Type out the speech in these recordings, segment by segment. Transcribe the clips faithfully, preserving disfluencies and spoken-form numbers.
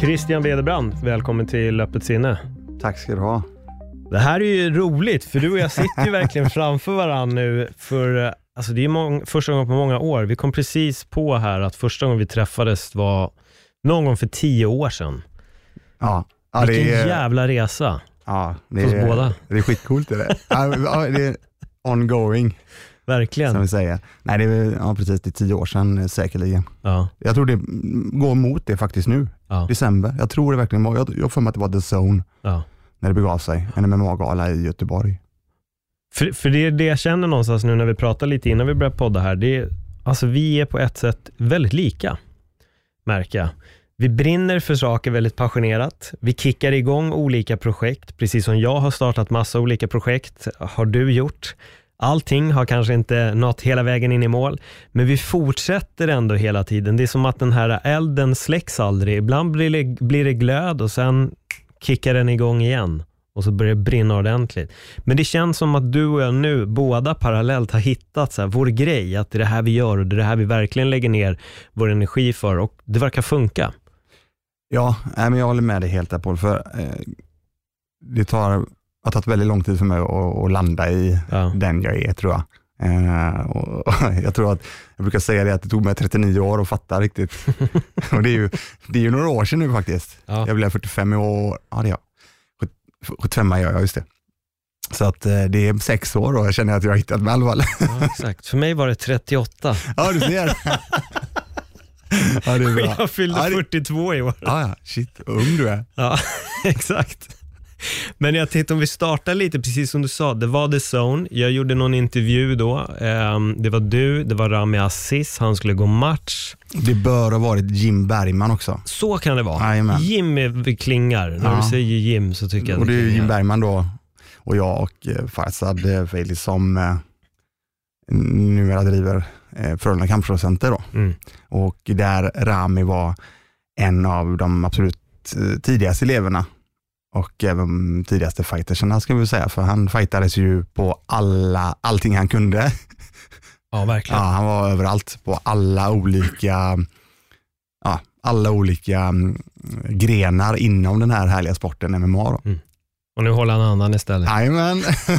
Christian Wederbrand, välkommen till Öppet sinne. Tack ska du ha. Det här är ju roligt, för du och jag sitter ju verkligen framför varandra nu. För, alltså det är mång- första gången på många år. Vi kom precis på här att första gången vi träffades var någon gång för tio år sedan. Ja, ja Vilken det är, jävla resa. Ja, det för oss är, båda. Det är skitcoolt det där. Ja, det är ongoing. Verkligen. Som vi säger. Nej, det är ja, precis det är tio år sedan säkerligen. Ja. Jag tror det går mot det faktiskt nu. Ja. December. Jag tror det verkligen var, jag, jag får mig att det var The Zone. Ja. När det begav sig. En M M A-gala i Göteborg. För, för det är det jag känner någonstans nu när vi pratar lite innan vi börjar podda här. Det är, alltså vi är på ett sätt väldigt lika, märker jag. Vi brinner för saker väldigt passionerat. Vi kickar igång olika projekt. Precis som jag har startat massa olika projekt. Har du gjort. Allting har kanske inte nått hela vägen in i mål. Men vi fortsätter ändå hela tiden. Det är som att den här elden släcks aldrig. Ibland blir det, blir det glöd och sen kickar den igång igen. Och så börjar det brinna ordentligt. Men det känns som att du och jag nu båda parallellt har hittat så här, vår grej. Att det är det här vi gör och det är det här vi verkligen lägger ner vår energi för. Och det verkar funka. Ja, men jag håller med dig helt där, Paul. För eh, det tar, har tagit väldigt lång tid för mig att, att landa i Ja. den jag är, tror jag. Eh, och, och jag tror att jag brukar säga det att det tog mig trettionio år att fatta riktigt. Och det är ju, det är ju några år sedan nu faktiskt. Ja. Jag blev fyrtiofem år. Ja, det är jag. sjuttiofem gör jag, just det. Så att eh, det är sex år och jag känner att jag har hittat mig i alla fall. Ja, exakt. För mig var det trettioåtta. Ja, du ser. Ja, det är bra. Jag fyllde ja, det... fyrtiotvå i år. Ja, ja, shit, ung du är. Ja, exakt. Men jag tänkte om vi startar lite, precis som du sa, det var The Zone. Jag gjorde någon intervju då. Um, det var du, det var Rami Aziz, han skulle gå match. Det bör ha varit Jim Bergman också. Så kan det vara. Jajamän. Jim är klingar. När Ja. du säger Jim så tycker jag och det är klingar. Jim Bergman då och jag och eh, Farzad eh, Feili som eh, numera driver eh, Frölunda Kampsportscenter då. Mm. Och där Rami var en av de absolut eh, tidigaste eleverna och även tidigaste fightersarna ska vi säga, för han fightades ju på alla, allting han kunde. Ja, verkligen. Ja, han var överallt på alla olika ja, alla olika mm, grenar inom den här härliga sporten M M A då. Mm. Och nu håller han andan istället. Jajamän.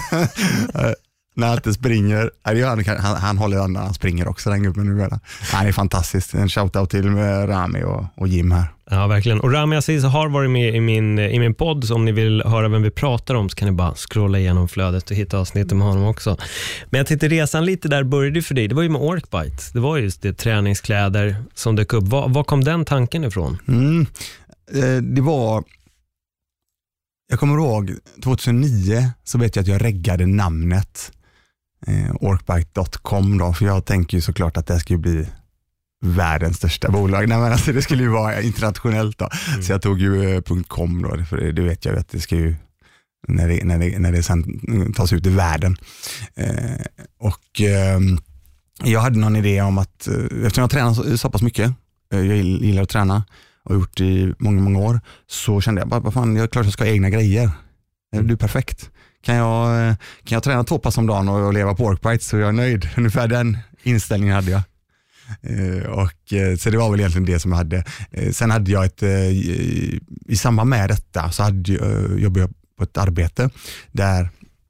När han inte springer, han, han, han håller andan, han springer också den gubben nu. Han är fantastisk. En shoutout till med Rami och, och Jim här. Ja, verkligen. Och Rami Aziz har varit med i min, i min podd, så om ni vill höra vem vi pratar om så kan ni bara scrolla igenom flödet och hitta avsnittet med honom också. Men jag tänkte resan lite där började för dig. Det var ju med Orkbite. Det var just det, träningskläder som dök upp. Var, var kom den tanken ifrån? Mm. Eh, det var jag kommer ihåg tjugohundranio så vet jag att jag reggade namnet eh, orkbite dot com då, för jag tänker ju såklart att det skulle bli världens största bolag. Nej, men alltså, det skulle ju vara internationellt då. Mm. Så jag tog ju eh, .com då, för det, det vet jag att det ska ju när det, när det, när det sen tas ut i världen. Eh, och eh, jag hade någon idé om att eh, eftersom jag tränar så, så pass mycket, eh, jag gillar att träna och gjort i många, många år, så kände jag bara, vad fan, jag är klart att jag ska ha egna grejer. Du är perfekt. Kan jag, kan jag träna två pass om dagen och, och leva på Orkbite så jag är nöjd. Ungefär den inställningen hade jag. Eh, och, eh, så det var väl egentligen det som jag hade. Eh, sen hade jag ett, eh, i, i samband med detta så hade jag, eh, jobbade jag på ett arbete där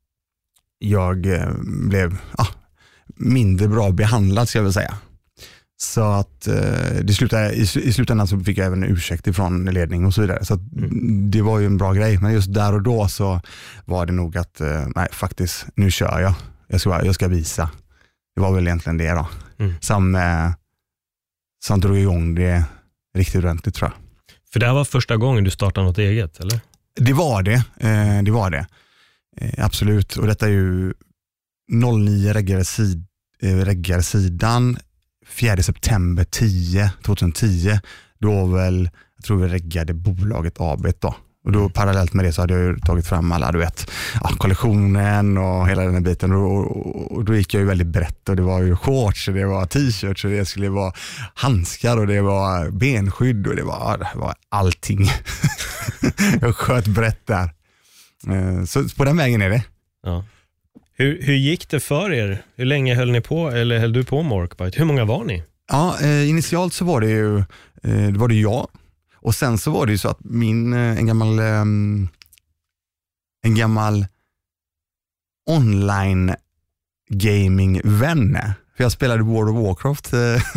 jag eh, blev ah, mindre bra behandlad, ska jag väl säga. Så att eh, det slutade, i, i slutändan så fick jag även en ursäkt ifrån ledning och så vidare. Så att, mm. det var ju en bra grej. Men just där och då så var det nog att eh, nej, faktiskt, nu kör jag. Jag ska, jag ska visa. Det var väl egentligen det då. Mm. Som, eh, som drog igång det riktigt ordentligt, tror jag. För det här var första gången du startade något eget, eller? Det var det. Eh, det var det. Eh, absolut. Och detta är ju noll nio reggarsid, eh, reggarsidan fjärde september tjugohundratio. Då väl, jag tror vi reggade bolaget A B då. Och då parallellt med det så hade jag ju tagit fram alla, du vet, ja, kollektionen och hela den här biten. Och, och, och då gick jag ju väldigt brett och det var ju shorts och det var t-shirts och det skulle vara handskar och det var benskydd och det var, det var allting. Jag sköt brett där. Så på den vägen är det. Ja. Hur, hur gick det för er? Hur länge höll ni på, eller höll du på med Orkbite? Hur många var ni? Ja, eh, initialt så var det ju eh, det var det jag Och sen så var det ju så att min, en gammal um, en gammal online gaming-vän, för jag spelade World of Warcraft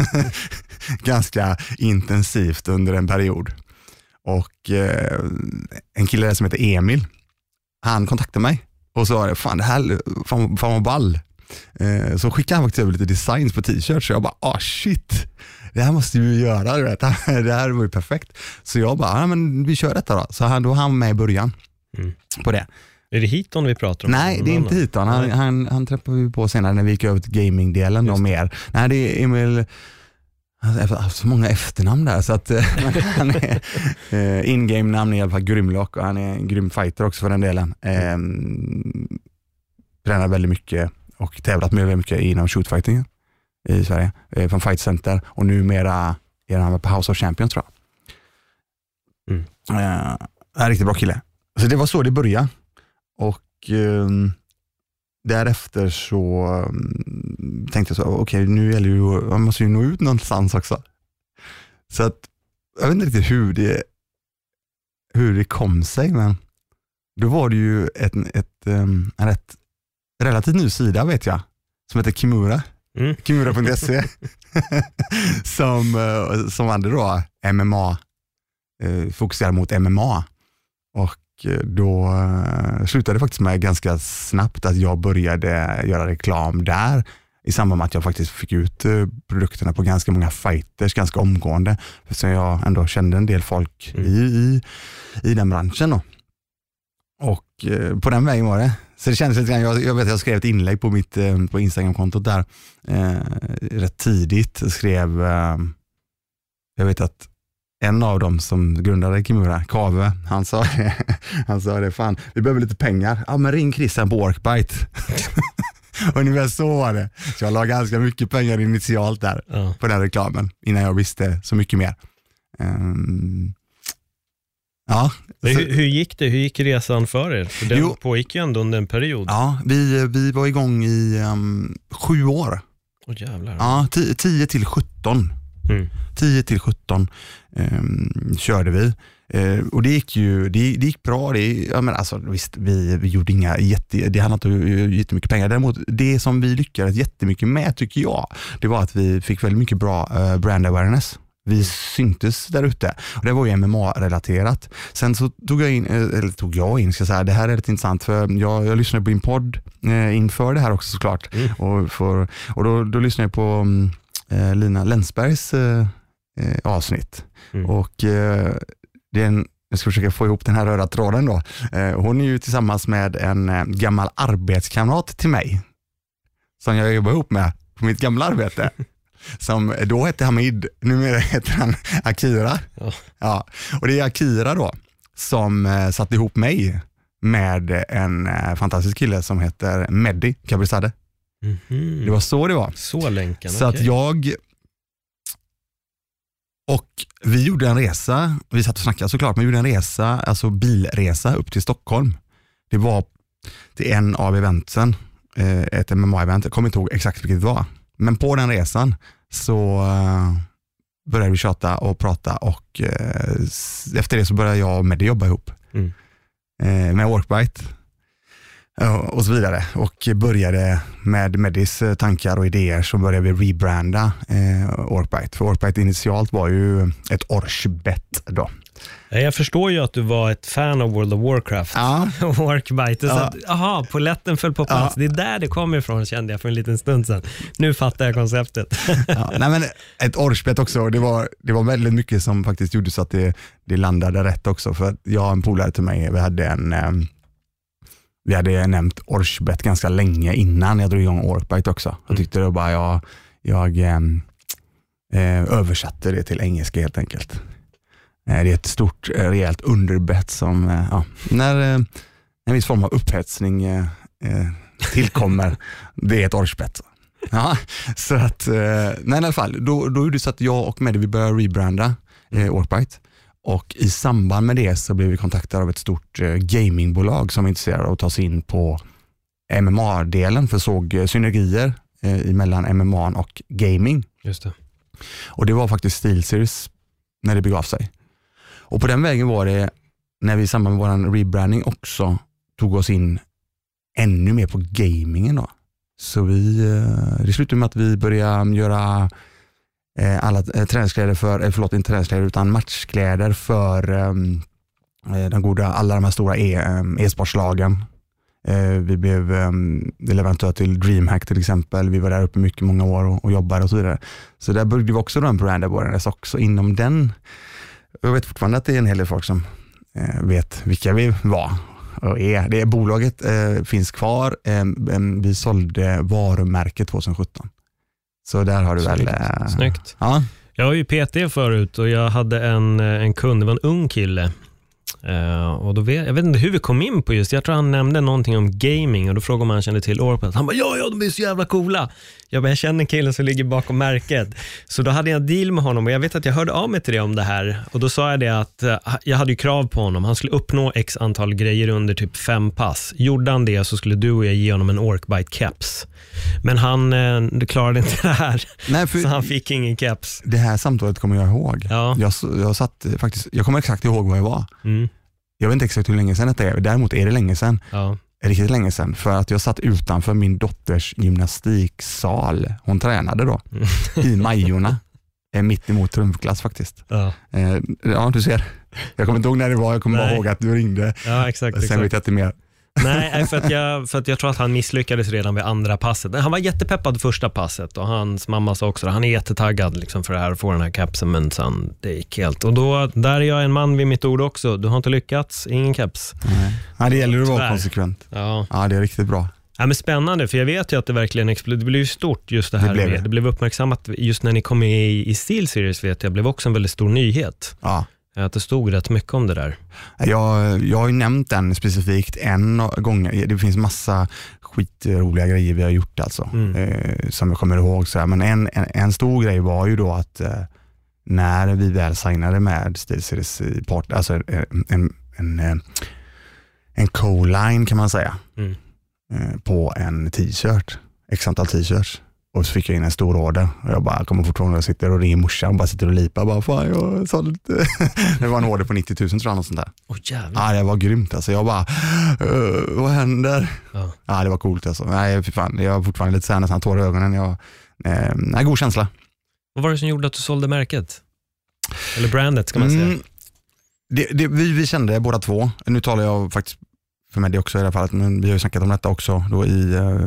ganska intensivt under en period. Och eh, en kille där som heter Emil, han kontaktade mig och sa, fan det här, fan, fan vad ball. Eh, så skickade han faktiskt över lite designs på t-shirts, så jag bara, ah shit, det här måste vi göra, du vet. Det här var ju perfekt. Så jag bara, ja men vi kör detta då. Så han, då han med i början mm. på det. Är det Hiton vi pratar om? Nej, det är inte Hiton. Han, han, han träffade vi på senare när vi gick över till gaming-delen då mer. Nej, det är Emil, han har så många efternamn där, så att han är uh, in-game-namn i alla fall Grymlock, och han är en grym fighter också för den delen. Um, tränar väldigt mycket och tävlat med väldigt mycket inom shootfighting i Sverige, uh, från Fight Center, och numera är han på House of Champions, tror jag. Mm. Uh, en riktigt bra kille. Så det var så det började. Och um, därefter så um, tänkte jag så, okej, okay, nu gäller ju, man måste ju nå ut någonstans också. Så att jag vet inte riktigt hur det hur det kom sig, men då var det ju ett, ett, um, en rätt relativt ny sida, vet jag, som heter Kimura. Mm. Kimura punkt se som, uh, som hade då M M A, uh, fokuserad mot M M A. Och då uh, slutade det faktiskt med ganska snabbt att jag började göra reklam där, i samband med att jag faktiskt fick ut uh, produkterna på ganska många fighters ganska omgående, så jag ändå kände en del folk mm. i, i, i den branschen då. Och uh, på den vägen var det. Så det kändes lite grann, jag, jag vet att jag skrev ett inlägg på mitt uh, på Instagram-kontot där uh, rätt tidigt. Jag skrev uh, jag vet att en av dem som grundade Kimura, Kave, han sa det, han sa det, fan, vi behöver lite pengar. Ja, men ring Christian på Workbite. Och ungefär så var det. Så jag la ganska mycket pengar initialt där ja. på den reklamen, innan jag visste så mycket mer. Um, ja. Men hur, hur gick det? Hur gick resan för er? För den jo, pågick ju ändå under en period. Ja, vi, vi var igång i um, sju år. Åh oh, jävlar. Ja, tio till sjutton. Mm. tio till sjutton um, körde vi. Uh, och det gick ju det, det gick bra. Det, ja, men alltså, visst, vi, vi gjorde inga jätte, det handlade inte om jättemycket pengar. Däremot det som vi lyckades jättemycket med, tycker jag, det var att vi fick väldigt mycket bra uh, brand awareness. Vi syntes där ute. Och det var ju M M A-relaterat. Sen så tog jag in, eller tog jag in, ska jag säga, det här är lite intressant, för jag, jag lyssnade på din podd eh, inför det här också, såklart. Mm. Och, för, och då, då lyssnade jag på eh, Lina Länsbergs eh, avsnitt. Mm. Och eh, det är en, jag ska försöka få ihop den här röda tråden då. Eh, hon är ju tillsammans med en eh, gammal arbetskamrat till mig, som jag jobbar ihop med på mitt gamla arbete. Som då hette Hamid, numera heter han Akira. Ja. Ja. Och det är Akira då som eh, satte ihop mig med en eh, fantastisk kille som heter Mehdi Kabrizadeh. Mm-hmm. Det var så det var. Så länken, Så okay. att jag och vi gjorde en resa, vi satt och snackade såklart, men vi gjorde en resa, alltså bilresa upp till Stockholm. Det var till en av eventen, eh, ett M M A-event, jag kommer inte ihåg exakt vilket det var. Men på den resan så uh, började vi tjata och prata, och uh, efter det så började jag och Mehdi jobba ihop mm. uh, med Workbite uh, och så vidare, och började med Mehdis tankar och idéer, så började vi rebranda uh, Workbite. För Workbite initialt var ju ett orchbett då. Jag förstår ju att du var ett fan av World of Warcraft ja. och Workbite. Så ja. att, aha, poletten föll på plats. Ja. Det är där det kommer ifrån, kände jag för en liten stund sedan. Nu fattar jag konceptet. Ja, nej, men ett orchbett också. Det var, det var väldigt mycket som faktiskt gjorde så att det, det landade rätt också. För att jag och en polare till mig, vi hade en um, vi hade nämnt orchbett ganska länge innan jag drog igång Workbite också. Jag tyckte det bara jag, jag um, eh, översatte det till engelska helt enkelt. Det är ett stort, rejält underbett som, ja, när en viss form av upphetsning eh, tillkommer, det är ett orchbett. Ja, så att, nej, i alla fall, då, då är det så att jag och Mehdi, vi började rebranda eh, Workbite, och i samband med det så blev vi kontaktade av ett stort eh, gamingbolag som är intresserade av att ta sig in på M M A-delen, för såg eh, synergier eh, mellan M M A och gaming. Just det. Och det var faktiskt SteelSeries när det begav sig. Och på den vägen var det när vi i samband med vår rebranding också tog oss in ännu mer på gamingen då. Så vi, det slutade med att vi började göra alla träningskläder för, förlåt inte träningskläder utan matchkläder för um, de goda, alla de här stora e, e-sportslagen. Uh, vi blev um, leverantör till DreamHack till exempel. Vi var där uppe mycket, många år och, och jobbade och så vidare. Så där började vi också en brand awareness också inom den. Jag vet fortfarande att det är en hel del folk som uh, vet vilka vi var och är. Det är bolaget uh, finns kvar. Uh, um, vi sålde varumärket tjugohundrasjutton. Så där har du väl... Äh, Snyggt. Ja. Jag var ju P T förut och jag hade en, en kund, det var en ung kille. Uh, och då vet, jag vet inte hur vi kom in på just, jag tror han nämnde någonting om gaming och då frågade om han kände till Orkbite. Han bara, ja, ja, de är så jävla coola. Jag bara, jag känner en kille som ligger bakom märket. Så då hade jag en deal med honom och jag vet att jag hörde av mig till det om det här. Och då sa jag det att uh, jag hade ju krav på honom. Han skulle uppnå x antal grejer under typ fem pass. Gjorde han det så skulle du och jag ge honom en Orkbite keps. Men han uh, klarade inte det här. Nej, för så han fick ingen keps. Det här samtalet kommer jag ihåg. Ja. Jag, jag, satt, faktiskt, jag kommer exakt ihåg vad jag var. Mm. Jag vet inte exakt hur länge sedan det är. Däremot är det länge sedan. Ja. Riktigt länge sedan. För att jag satt utanför min dotters gymnastiksal. Hon tränade då. Mm. I Majorna. Mitt emot trumklass faktiskt. Ja. Eh, ja, du ser. Jag kommer inte ihåg när det var. Jag kommer bara ihåg att du ringde. Ja, exakt. Sen exakt. vet jag inte mer. Nej, för att, jag, för att jag tror att han misslyckades redan vid andra passet. Han var jättepeppad första passet och hans mamma sa också att han är jättetaggad liksom för det här, att få den här kapsen, men sen det gick helt. Och då, där är jag en man vid mitt ord också. Du har inte lyckats, ingen kaps. Nej. Ja, det gäller att vara konsekvent. Ja. Ja, det är riktigt bra. Ja, men spännande, för jag vet ju att det verkligen exploderade. Det blev ju stort just det här. Det blev, med. Det blev uppmärksammat just när ni kom i, i SteelSeries, vet jag, blev också en väldigt stor nyhet. Ja. Att det stod rätt mycket om det där. Jag, jag har ju nämnt den specifikt en gång. Det finns massa skitroliga grejer vi har gjort alltså. Mm. Eh, som jag kommer ihåg. Så här. Men en, en, en stor grej var ju då att eh, när vi väl signade med SteelSeries part, alltså en, en, en, en co-line kan man säga. Mm. Eh, på en t-shirt. X antal t-shirts. Och så fick jag in en stor order. Och jag bara kommer fortfarande och sitter och ringer morsan och bara sitter och lipar. Bara, fan, jag sa lite. Det var en order på nittio tusen tror jag. Något sånt där. Åh, jävlar. Ja, det var grymt. Alltså. Jag bara, vad händer? Ja. Ja, det var coolt. Alltså. Nej, för fan. Jag har fortfarande lite så här nästan tår i ögonen. Jag, eh, nej, god känsla. Vad var det som gjorde att du sålde märket? Eller brandet ska man säga. Mm, det, det, vi, vi kände båda två. Nu talar jag faktiskt för mig det också i det här fallet. Men vi har ju snackat om detta också då i... Eh,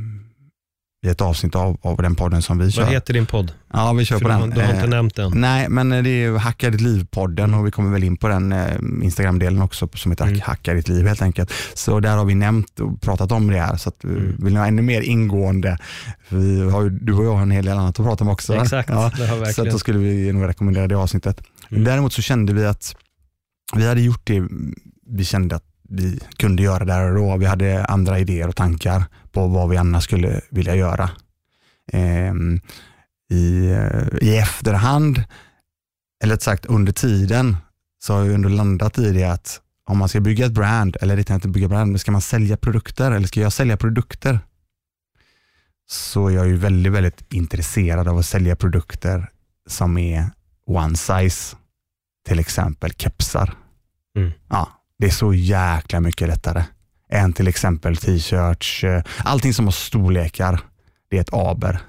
i ett avsnitt av, av den podden som vi kör. Vad heter din podd? Ja, vi kör För på du, den. Du har inte eh, nämnt den. Nej, men det är Hacka ditt liv-podden och vi kommer väl in på den eh, Instagram-delen också som heter mm. Hacka ditt liv helt enkelt. Så där har vi nämnt och pratat om det här så att mm. vi vill ha ännu mer ingående. Vi har ju, du och jag har en hel del annat att prata om också. Exakt, ja, det har verkligen. Så att då skulle vi nog rekommendera det avsnittet. Mm. Däremot så kände vi att vi hade gjort det, vi kände att vi kunde göra där och då. Vi hade andra idéer och tankar på vad vi annars skulle vilja göra. Eh, i, i efterhand eller rätt sagt under tiden så har jag ändå landat i det att om man ska bygga ett brand eller det är inte bygga brand, men ska man sälja produkter eller ska jag sälja produkter, så är jag ju väldigt väldigt intresserad av att sälja produkter som är one size, till exempel kepsar. Mm. Ja, det är så jäkla mycket lättare än till exempel t-shirts, allting som har storlekar. Det är ett aber.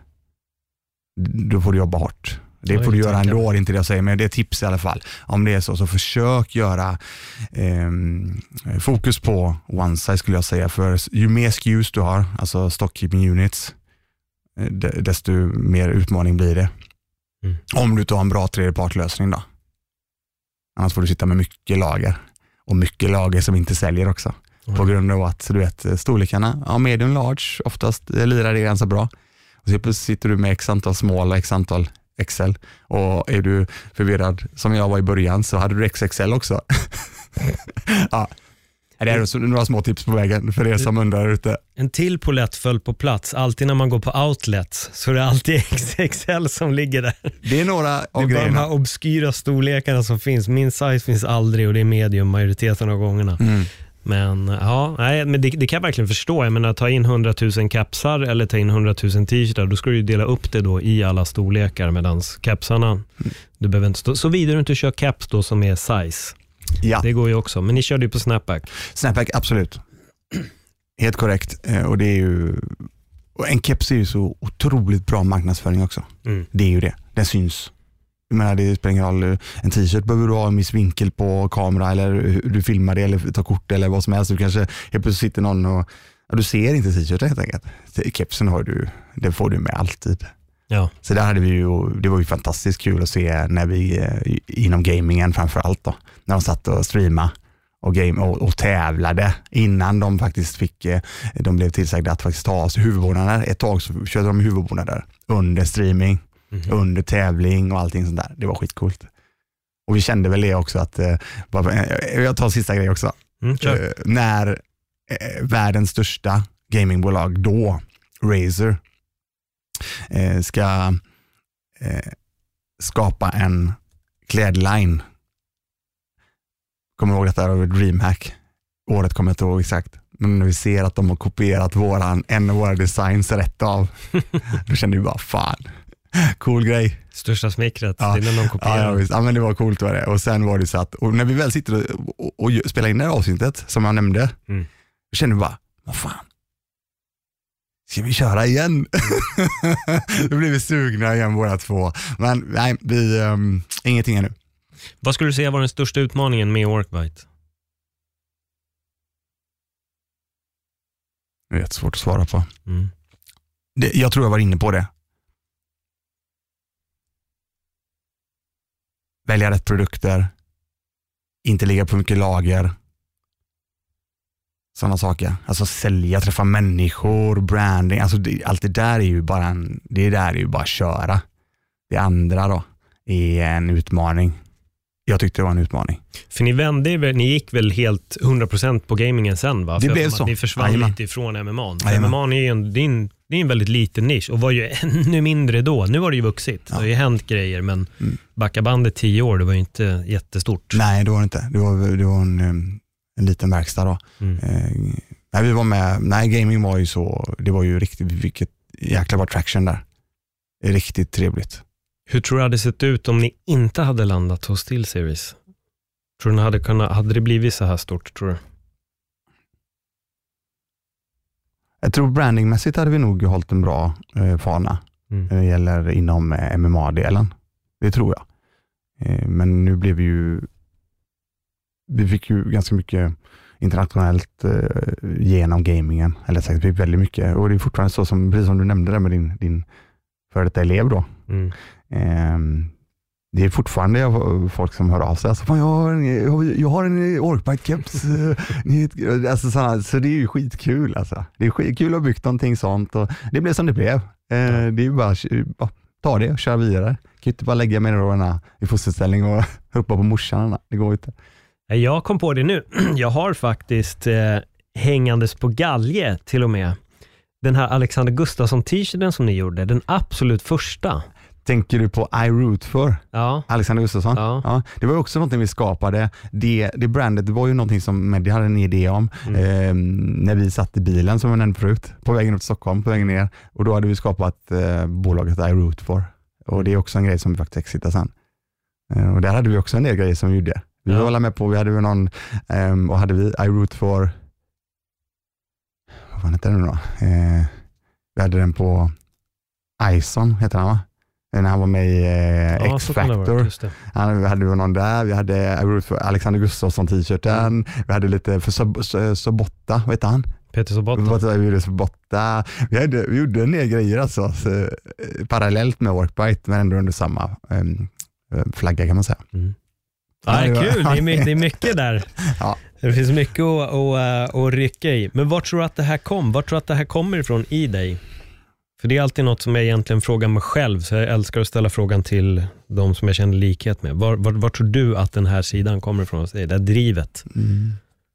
Då får du jobba hårt. Det får du göra ändå, inte det jag säger, men det är tips i alla fall. Om det är så, så försök göra eh, fokus på one size skulle jag säga. För ju mer S K Us du har, alltså stockkeeping units, desto mer utmaning blir det. Mm. Om du tar en bra tredjepartlösning då. Annars får du sitta med mycket lager. Och mycket lager som inte säljer också. Mm. På grund av att du vet storlekarna, ja, medium large oftast lirar det ganska bra. Och så sitter du med x antal small, x antal X L. Och är du förvirrad som jag var i början så hade du X X L också. Ja. Det är några små tips på vägen för er som undrar ute. En till polett föll på plats. Alltid när man går på outlets så är det alltid X X L som ligger där. Det är några av det är grejerna. De här obskyra storlekarna som finns. Min size finns aldrig och det är medium majoriteten av gångerna. Mm. Men ja, nej, men det, det kan jag verkligen förstå. Jag menar, ta in hundratusen kapsar eller ta in hundratusen t-shirtar, då ska du ju dela upp det då i alla storlekar, medans kapsarna, mm. du behöver inte stå, så vidare du inte kör caps då som är size. Ja. Det går ju också, men ni körde ju på Snapback. Snapback, absolut. Helt korrekt. Och det är ju, och en keps är ju så otroligt bra marknadsföring också. Mm. Det är ju det. Den syns. Jag menar, det spelar ingen roll. En t-shirt behöver du ha en viss vinkel på kamera, eller hur du filmar det eller tar kort eller vad som helst. Du kanske helt plötsligt sitter någon och ja, du ser inte t-shirten helt enkelt. Kepsen har du, det får du med alltid. Ja. Så där hade vi ju, det var ju fantastiskt kul att se när vi inom gamingen framförallt då, när de satt och streamade och, game, och, och tävlade innan de faktiskt fick, de blev tillsagda att faktiskt ta oss huvudbonader. Ett tag så körde de huvudbonader under streaming, mm-hmm. under tävling och allting sånt där. Det var skitcoolt. Och vi kände väl det också att, jag tar sista grej också, mm, sure. när världens största gamingbolag då, Razer, ska skapa en klädline. Kommer ihåg att det här var DreamHack. Året kommer jag inte ihåg exakt. Men när vi ser att de har kopierat våran, en av våra designs rätt av, då kände vi bara, fan, cool grej. Största smickret, ja. Det är när de kopierar. Ja, ja, ja, men det var coolt var det. Och sen var det så att, och när vi väl sitter och, och, och spelar in det här avsnittet, som jag nämnde, mm. då kände vi bara, vad fan, ska vi köra igen? Då blir vi sugna igen båda två. Men nej, vi, um, ingenting ännu. Vad skulle du säga var den största utmaningen med Workbyte? Det är jättesvårt att svara på. Mm. Det, jag tror jag var inne på det. Välja rätt produkter. Inte ligga på mycket lager. Sådana saker. Alltså sälja, träffa människor, branding. Alltså det, allt det där är ju bara en, det där är ju bara köra. Det andra då är en utmaning. Jag tyckte det var en utmaning. För ni vände, ni gick väl helt hundra procent på gamingen sen, va? Det För blev så. Ni försvann Ajman. lite ifrån M M A. M M A är ju en, det är en, det är en väldigt liten nisch och var ju ännu mindre då. Nu har det ju vuxit. Ja. Det har ju hänt grejer, men mm. backa bandet tio år, det var ju inte jättestort. Nej, det var det inte. Det var, det var en, en liten verkstad då. Mm. Eh, nej, vi var med, nej, gaming var ju så, det var ju riktigt, vilket jäkla bra traction där. Riktigt trevligt. Hur tror du det hade sett ut om ni inte hade landat hos SteelSeries? Tror du ni hade kunnat, hade det blivit så här stort, tror du? Jag tror brandingmässigt hade vi nog hållit en bra eh, fana mm. när det gäller inom eh, M M A-delen. Det tror jag. Eh, men nu blev vi ju, vi fick ju ganska mycket internationellt eh, genom gamingen. Eller sagt, vi fick väldigt mycket. Och det är fortfarande så som, precis som du nämnde där med din, din före detta elev då. Mm. Um, det är fortfarande folk som hör av sig. Alltså, jag, har en, jag har en Workbyte-keps. alltså, såna, så det är ju skitkul. Alltså. Det är skitkul att bygga någonting sånt. Och det blev som det blev. Uh, ja. Det är ju bara, bara ta det och köra vidare. Jag kan inte bara lägga mig i fosterställning och hoppa på morsan. Det går inte. Jag kom på det nu. Jag har faktiskt eh, hängandes på galge till och med den här Alexander Gustafsson t-shirten som ni gjorde. Den absolut första. Tänker du på I Root för? Ja. Alexander Gustafsson? Ja. Ja. Det var också någonting vi skapade. Det, det brandet, det var ju någonting som Meddi hade en idé om. Mm. Eh, när vi satt i bilen som vi nämnde förut. På vägen upp till Stockholm, på vägen ner. Och då hade vi skapat eh, bolaget I Root för. Och det är också en grej som vi faktiskt exitar sen. Eh, och där hade vi också en del grejer som vi gjorde. Vi ja. var med på, vi hade ju någon, eh, och hade vi I Root for, vad fan heter den då? Eh, vi hade den på Ison, heter han va? När han var med i eh, ja, X-Factor. Han, vi hade ju någon där, vi hade I Root for Alexander Gustafsson t-shirten, mm. vi hade lite för Sob- Sobotta, vad heter han? Peter Sobotta. Vi gjorde Sobotta. Vi, hade, vi gjorde en del grejer alltså, så, parallellt med Workbyte, men ändå under samma um, flagga kan man säga. Mm. Ja, det är kul, det är mycket, det är mycket där. Ja. Det finns mycket att, att, att rycka i. Men vart tror du att det här kom? Vart tror du att det här kommer ifrån i dig? För det är alltid något som jag egentligen frågar mig själv, så jag älskar att ställa frågan till de som jag känner likhet med. Var, var, var tror du att den här sidan kommer ifrån? Det där drivet. Mm.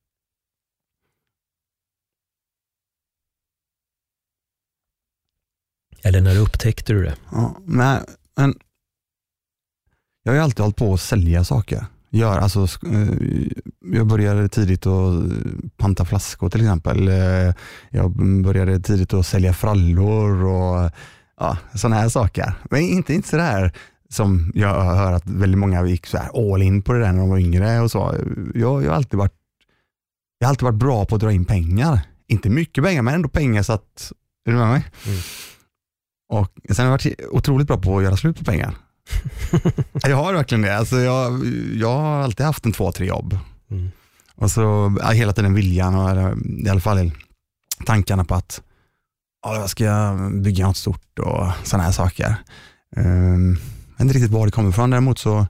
Eller när upptäckte du det? Ja, men, men jag har ju alltid hållit på att sälja saker. gör. Alltså, jag började tidigt att panta flaskor till exempel. Jag började tidigt att sälja frallor och ja, sådana här saker. Men inte, inte så där som jag hör att väldigt många gick så här all in på det där när de var yngre och så. Jag, jag, har alltid varit, jag har alltid varit bra på att dra in pengar. Inte mycket pengar, men ändå pengar så att, är du med mig? Mm. Och sen har jag varit otroligt bra på att göra slut på pengar. Jag har verkligen det. Alltså jag, jag har alltid haft en två, tre jobb. Mm. Och så ja, hela tiden viljan och eller, i alla fall tankarna på att ja, jag ska bygga något stort och sådana här saker. Um, inte riktigt var det kommer ifrån. Däremot så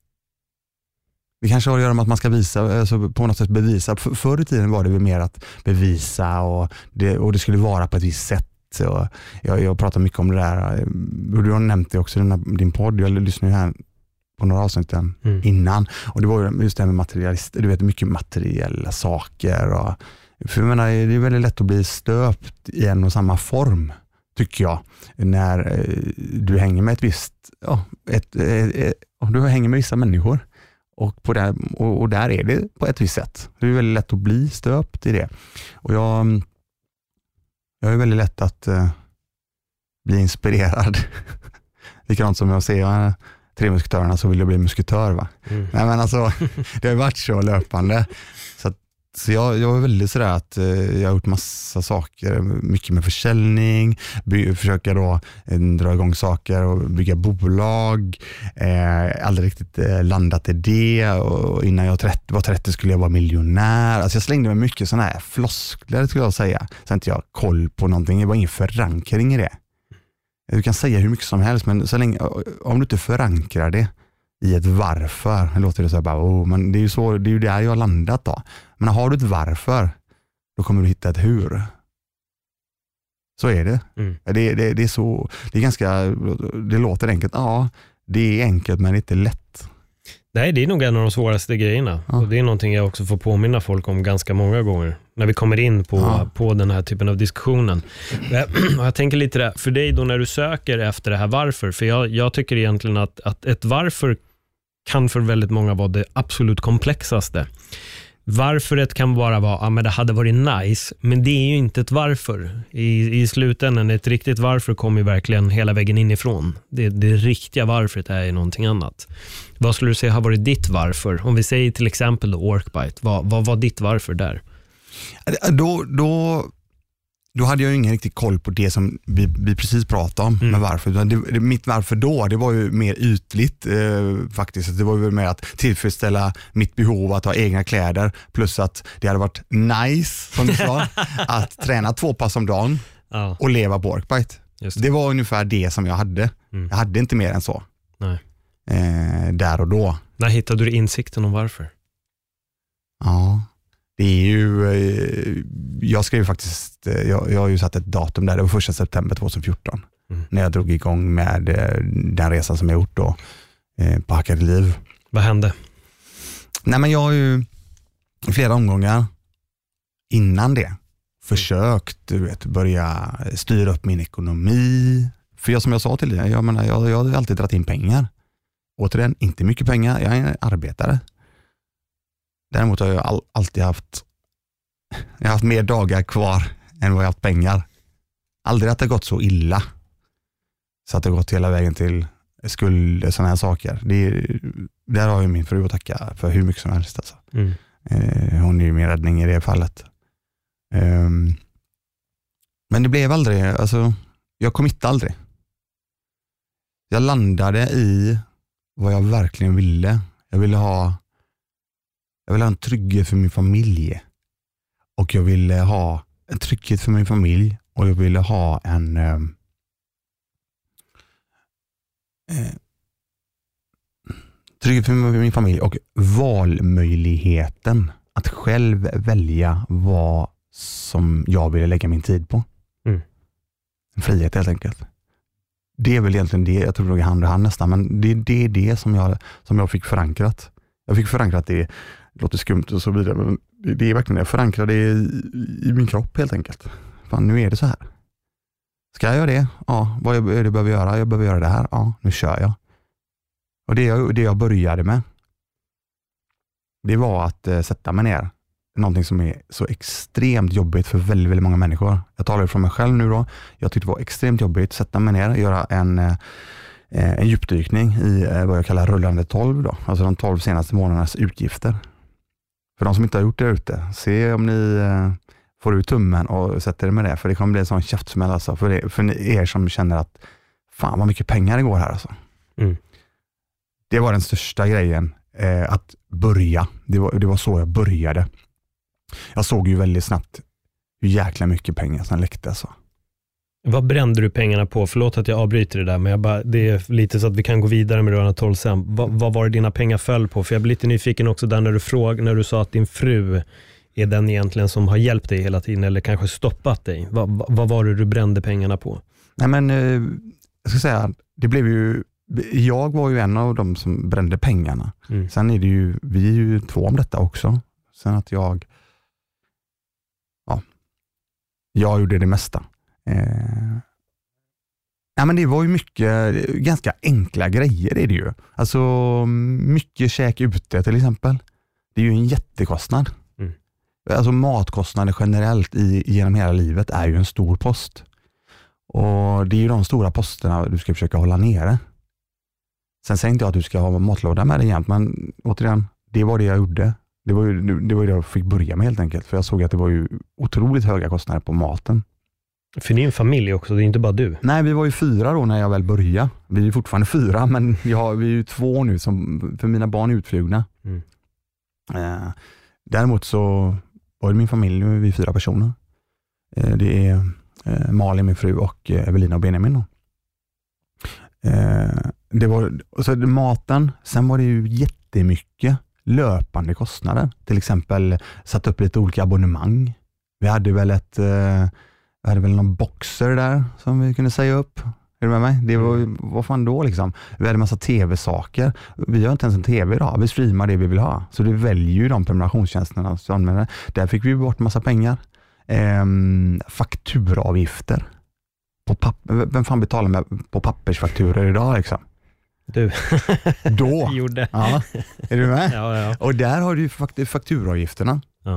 det kanske har att göra med att man ska visa, alltså på något sätt bevisa. För, förr i tiden var det mer att bevisa och det, och det skulle vara på ett visst sätt. Så jag, jag pratar mycket om det där. Du har nämnt det också i din podd. Jag lyssnade ju här på några avsnitt mm. innan. Och det var ju just det här med materialist. Du vet, mycket materiella saker. Och, för jag menar, det är väldigt lätt att bli stöpt i en och samma form, tycker jag. När du hänger med ett visst... Ja, ett, ett, ett, du hänger med vissa människor. Och, på det, och, och där är det på ett visst sätt. Det är väldigt lätt att bli stöpt i det. Och jag... Jag är väldigt lätt att uh, bli inspirerad. Likadant som jag ser uh, tre musketörerna så vill jag bli musketör, va? Mm. Nej, men alltså, det har varit så löpande. Så, att, så jag, jag är väldigt sådär att uh, jag har gjort massa saker. Mycket med försäljning. By, försöka då uh, dra igång saker och bygga bolag. Uh, aldrig riktigt uh, landat i det. Och innan jag var trettio skulle jag vara miljonär. Alltså jag slängde mig mycket sådana här floskler, skulle jag säga. Sen inte jag koll på någonting. Det var ingen förankring i det. Du kan säga hur mycket som helst, men så länge, om du inte förankrar det i ett varför, det låter det så här bara, oh, men det är ju så, det är ju där jag har landat då. Men har du ett varför, då kommer du hitta ett hur. Så är det. Mm. Det, det, det är så, det är ganska, det låter enkelt. Ja, det är enkelt, men det är inte lätt. Nej, det är nog en av de svåraste grejerna. Ja. Och det är någonting jag också får påminna folk om ganska många gånger. När vi kommer in på, ja. på den här typen av diskussionen. Och jag tänker lite där, för dig då när du söker efter det här varför. För jag, jag tycker egentligen att, att ett varför kan för väldigt många vara det absolut komplexaste. Varföret kan bara vara, ja men det hade varit nice, men det är ju inte ett varför. I, i slutändan, ett riktigt varför kommer ju verkligen hela vägen inifrån. Det, det riktiga varföret är ju någonting annat. Vad skulle du säga har varit ditt varför? Om vi säger till exempel då Workbite, vad, vad var ditt varför där? Då, då, då hade jag ju ingen riktigt koll på det som vi, vi precis pratade om mm. med varför. Det, det, mitt varför då, det var ju mer ytligt eh, faktiskt. Det var ju mer att tillfredsställa mitt behov att ha egna kläder, plus att det hade varit nice, som du sa, att träna två pass om dagen ja. och leva på Workbite. Det. det var ungefär det som jag hade. Mm. Jag hade inte mer än så. Nej. Eh, där och då. När hittade du insikten om varför? Ja, det är ju, eh, jag skrev faktiskt, eh, jag, jag har ju satt ett datum där, det var första september tjugohundrafjorton. Mm. När jag drog igång med eh, den resan som jag gjort då eh, på Hackade liv. Vad hände? Nej, men jag har ju i flera omgångar innan det försökt, du vet, börja styra upp min ekonomi. För jag, som jag sa till dig, jag menar, jag, jag har alltid dragit in pengar. Återigen, inte mycket pengar, jag är arbetare. Däremot har jag all, alltid haft jag har haft mer dagar kvar än vad jag haft pengar. Aldrig att det gått så illa så att det gått hela vägen till skuld, sådana här saker. Det, där har ju min fru att tacka för hur mycket som helst. Alltså. Mm. Eh, hon är ju min räddning i det fallet. Eh, men det blev aldrig, alltså, jag kom inte aldrig. Jag landade i vad jag verkligen ville. Jag ville ha jag ville ha en trygghet för min familj. Och jag ville ha en trygghet för min familj. Och jag ville ha en eh, eh, trygghet för min familj och valmöjligheten att själv välja vad som jag ville lägga min tid på. Mm. En frihet helt enkelt. Det är väl egentligen det, jag tror det är hand i hand nästan, men det, det är det som jag, som jag fick förankrat. Jag fick förankrat det, det låter skumt och så vidare, men det, det är verkligen det. Jag förankrade det i, i min kropp helt enkelt. Fan, nu är det så här. Ska jag göra det? Ja. Vad är det jag behöver göra? Jag behöver göra det här. Ja, nu kör jag. Och det jag, det jag började med, det var att eh, sätta mig ner. Någonting som är så extremt jobbigt för väldigt, väldigt många människor. Jag talar från mig själv nu då. Jag tyckte det var extremt jobbigt att sätta mig ner och göra en, eh, en djupdykning i eh, vad jag kallar rullande tolv då. Alltså de tolv senaste månadernas utgifter. För de som inte har gjort det ute, se om ni eh, får ut tummen och sätter er med det. För det kommer bli en sån käftsmäll alltså. För, det, för er som känner att fan vad mycket pengar det går här alltså. Mm. Det var den största grejen. Eh, att börja. Det var, det var så jag började. Jag såg ju väldigt snabbt hur jäkla mycket pengar som läckte alltså. Vad brände du pengarna på? Förlåt att jag avbryter det där, men jag bara, det är lite så att vi kan gå vidare med rörande tolv sen. Vad, vad var det dina pengar föll på? För jag blir lite nyfiken också där när du, fråg, när du sa att din fru är den egentligen som har hjälpt dig hela tiden eller kanske stoppat dig. Vad, vad, vad var det du brände pengarna på? Nej men, eh, jag ska säga, det blev ju, jag var ju en av dem som brände pengarna. Mm. Sen är det ju, vi är ju två om detta också. Sen att jag, ja, jag gjorde det mesta. Eh, ja, men det var ju mycket, ganska enkla grejer är det ju. Alltså mycket käk ute till exempel. Det är ju en jättekostnad. Mm. Alltså matkostnader generellt i, genom hela livet är ju en stor post. Och det är ju de stora posterna du ska försöka hålla nere. Sen säger inte jag att du ska ha matlåda med dig jämt, men återigen, det var det jag gjorde. Det var ju det, var det jag fick börja med helt enkelt. För jag såg att det var ju otroligt höga kostnader på maten. För det är en familj också, det är inte bara du. Nej, vi var ju fyra då när jag väl började. Vi är fortfarande fyra, men jag, vi är ju två nu som, för mina barn är utflugna. Mm. Eh, däremot så var det min familj, nu är vi fyra personer. Eh, det är eh, Malin, min fru, och eh, Evelina och Benjamin då. Eh, det var, och så maten, sen var det ju jättemycket löpande kostnader. Till exempel satt upp lite olika abonnemang. Vi hade väl ett eh, vi hade väl någon boxer där som vi kunde säga upp. Är du med mig? Det var ju, vad fan då liksom? Vi hade en massa tv-saker. Vi har inte ens en tv idag. Vi streamar det vi vill ha. Så du väljer ju de prenumerationstjänsterna som använder. Där fick vi bort en massa pengar. Ehm, fakturaavgifter. På papp- Vem fan betalar med på pappersfakturer idag liksom? Du. Då? Gjorde. Ja. Är du med? Ja, ja. Och där har du ju fakt- fakturaavgifterna. Ja.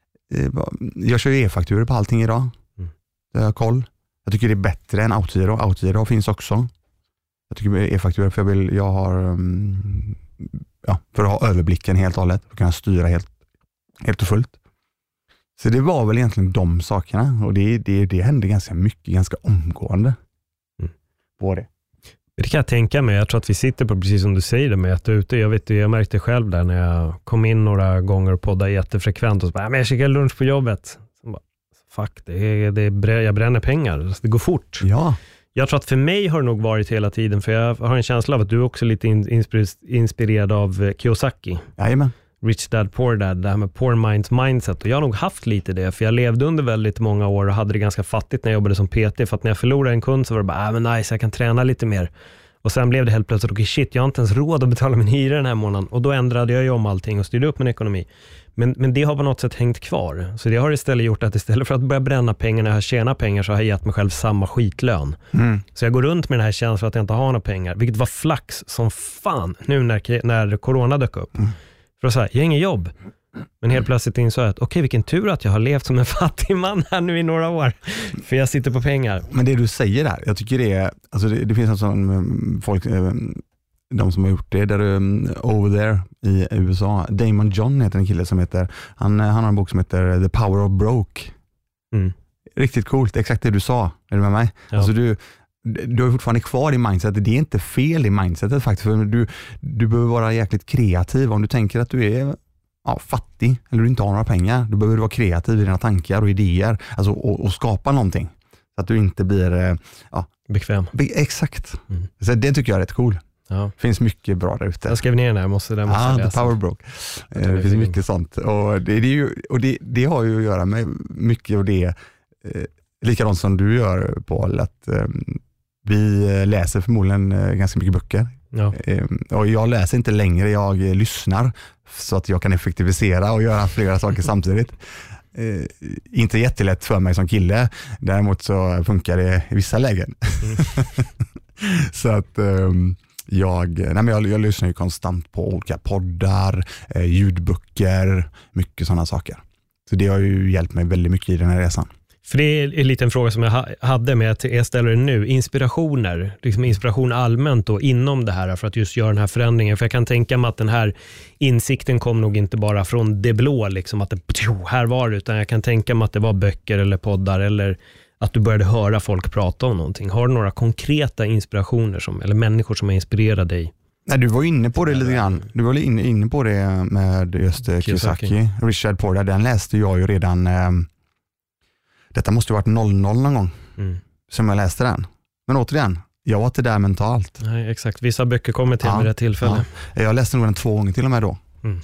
Jag kör ju e-fakturer på allting idag. Mm. Det har jag koll. Jag tycker det är bättre än Autogiro. Autogiro finns också. Jag tycker e-fakturer för jag vill, jag har um, ja, för att ha överblicken helt och hållet och kunna styra helt, helt och fullt. Så det var väl egentligen de sakerna och det, det, det hände ganska mycket, ganska omgående mm. på det. Det kan jag tänka mig. Jag tror att vi sitter på, precis som du säger det, med att ute. Jag vet, jag märkte själv där när jag kom in några gånger och poddade jättefrekvent och så bara, men jag käkar lunch på jobbet. Så bara, fuck, det är, det är, jag bränner pengar. Det går fort. Ja. Jag tror att för mig har det nog varit hela tiden, för jag har en känsla av att du är också lite inspirerad av Kiyosaki. Jajamän. Rich Dad, Poor Dad, det här med poor minds mindset. Och jag har nog haft lite det, för jag levde under väldigt många år och hade det ganska fattigt när jag jobbade som P T, för att när jag förlorade en kund så var det bara, ah, men nice, jag kan träna lite mer. Och sen blev det helt plötsligt, okej okay, shit, jag har inte ens råd att betala min hyra den här månaden. Och då ändrade jag ju om allting och styrde upp min ekonomi. Men, men det har på något sätt hängt kvar. Så det har istället gjort att istället för att börja bränna pengar när jag tjänar pengar så har jag gett mig själv samma skitlön. Mm. Så jag går runt med den här känslan att jag inte har några pengar. Vilket var flax som fan nu när, när corona dök upp. Mm. För att säga, jag har ingen jobb. Men helt plötsligt insåg jag att okej, okay, vilken tur att jag har levt som en fattig man här nu i några år. För jag sitter på pengar. Men det du säger där, jag tycker det är, alltså det, det finns en sån folk, de som har gjort det där um, over there i U S A. Damon John heter en kille som heter, han, han har en bok som heter The Power of Broke. Mm. Riktigt coolt, exakt det du sa. Är du med mig? Ja. Alltså du Du är fortfarande kvar i mindsetet. Det är inte fel i mindsetet faktiskt. För du, du behöver vara jäkligt kreativ. Om du tänker att du är ja, fattig eller du inte har några pengar, då behöver du vara kreativ i dina tankar och idéer. Alltså, och, och skapa någonting. Så att du inte blir ja, bekväm. Be, exakt. Mm. Så det tycker jag är rätt cool. Ja. Det finns mycket bra där ute. Jag skrev ner den här, måste, den måste ah, läsa. The Power Broke. Det, det finns mycket sånt. Och, det, det, är ju, och det, det har ju att göra med mycket av det eh, likadant som du gör, Paul, att eh, vi läser förmodligen ganska mycket böcker. Ja. Och jag läser inte längre, jag lyssnar så att jag kan effektivisera och göra flera saker samtidigt. Eh, inte jättelätt för mig som kille. Däremot så funkar det i vissa lägen. Mm. Så att um, jag, nej men jag, jag lyssnar ju konstant på olika poddar, eh, ljudböcker, mycket sådana saker. Så det har ju hjälpt mig väldigt mycket i den här resan. För det är en liten fråga som jag ha, hade med att jag ställer den nu. Inspirationer, liksom inspiration allmänt då inom det här för att just göra den här förändringen. För jag kan tänka mig att den här insikten kom nog inte bara från det blå, liksom att det här var det, utan jag kan tänka mig att det var böcker eller poddar eller att du började höra folk prata om någonting. Har du några konkreta inspirationer som, eller människor som har inspirerat dig? Nej, du var inne på det lite grann. Du var inne, inne på det med just Kiyosaki. Kiyosaki. Richard Porter, den läste jag ju redan... Eh, detta måste ju ha varit noll noll någon gång mm. som jag läste den. Men återigen, jag var inte där mentalt. Nej, exakt. Vissa böcker kommer till ja, med det tillfälle. Ja. Jag läste nog den två gånger till och med då. Mm.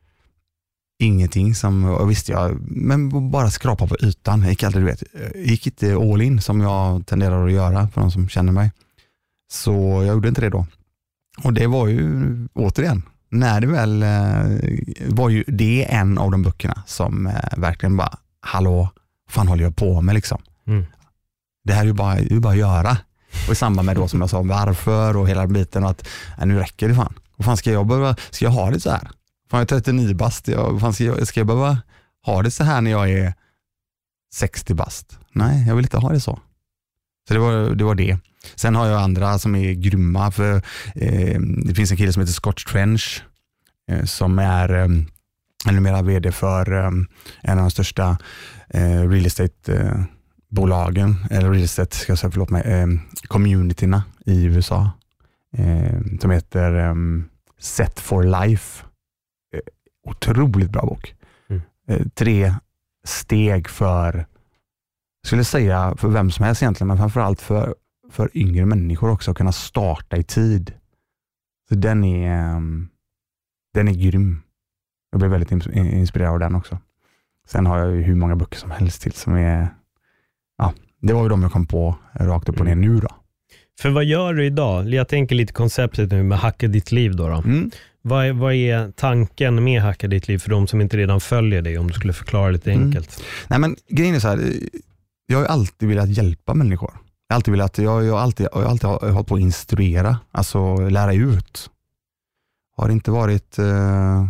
Ingenting som, visste jag, men bara skrapa på ytan. Jag gick aldrig, du vet, jag gick inte all in som jag tenderar att göra för de som känner mig. Så jag gjorde inte det då. Och det var ju, återigen, när det väl var ju det en av de böckerna som verkligen bara, hallå, fan håller jag på med liksom. Mm. Det här är ju bara, är ju bara att göra. Och i samband med då som jag sa, varför och hela biten och att äh, nu räcker det fan. Och fan ska jag behöva, ska jag ha det så här? Fan jag är trettionio bast, jag, fan ska, jag, ska jag behöva ha det så här när jag är sextio bast? Nej, jag vill inte ha det så. Så det var det. Var det. Sen har jag andra som är grymma. För, eh, det finns en kille som heter Scott Trench eh, som är eh, numera vd för eh, en av de största eh, real estate-bolagen, eh, eller real estate, ska jag säga, förlåt mig, eh, communityna i U S A eh, som heter eh, Set for Life. Eh, otroligt bra bok. Mm. Eh, tre steg för, jag skulle säga för vem som helst egentligen, men framförallt för, för yngre människor också, att kunna starta i tid. Så den är, um, den är grym. Jag blev väldigt inspirerad av den också. Sen har jag ju hur många böcker som helst till som är, ja, det var ju de jag kom på rakt upp och ner nu då. För vad gör du idag? Jag tänker lite konceptet nu med Hacka ditt liv då. då. Mm. Vad, är, vad är tanken med Hacka ditt liv för de som inte redan följer dig, om du skulle förklara lite enkelt? Mm. Nej men grejen är så här, jag har alltid velat hjälpa människor. Jag har alltid velat, jag, jag har alltid, jag har alltid hållit på att instruera, alltså lära ut. Har det inte varit eh,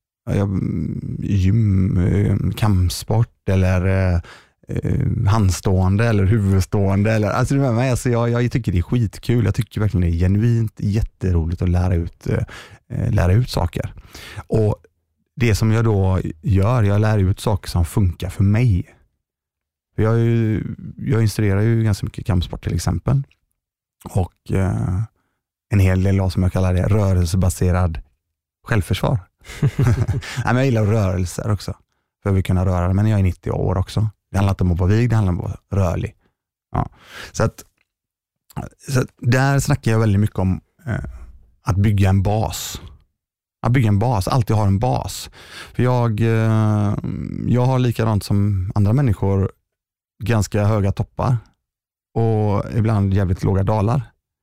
gym, eh, kampsport eller eh, handstående eller huvudstående eller, alltså, med mig, alltså jag, jag tycker det är skitkul. Jag tycker verkligen det är genuint jätteroligt att lära ut, eh, lära ut saker. Och det som jag då gör, jag lär ut saker som funkar för mig. Jag, ju, jag instruerar ju ganska mycket kampsport till exempel. Och eh, en hel del av, som jag kallar det, rörelsebaserad självförsvar. Nej, men jag gillar rörelser också. För att vi kunna röra det. Men jag är nittio år också. Det handlar inte om att vara vig, det handlar om att vara rörlig. Ja. Så, att, så att där snackar jag väldigt mycket om eh, att bygga en bas. Att bygga en bas, alltid ha en bas. För jag, eh, jag har likadant som andra människor ganska höga toppar och ibland jävligt låga dalar.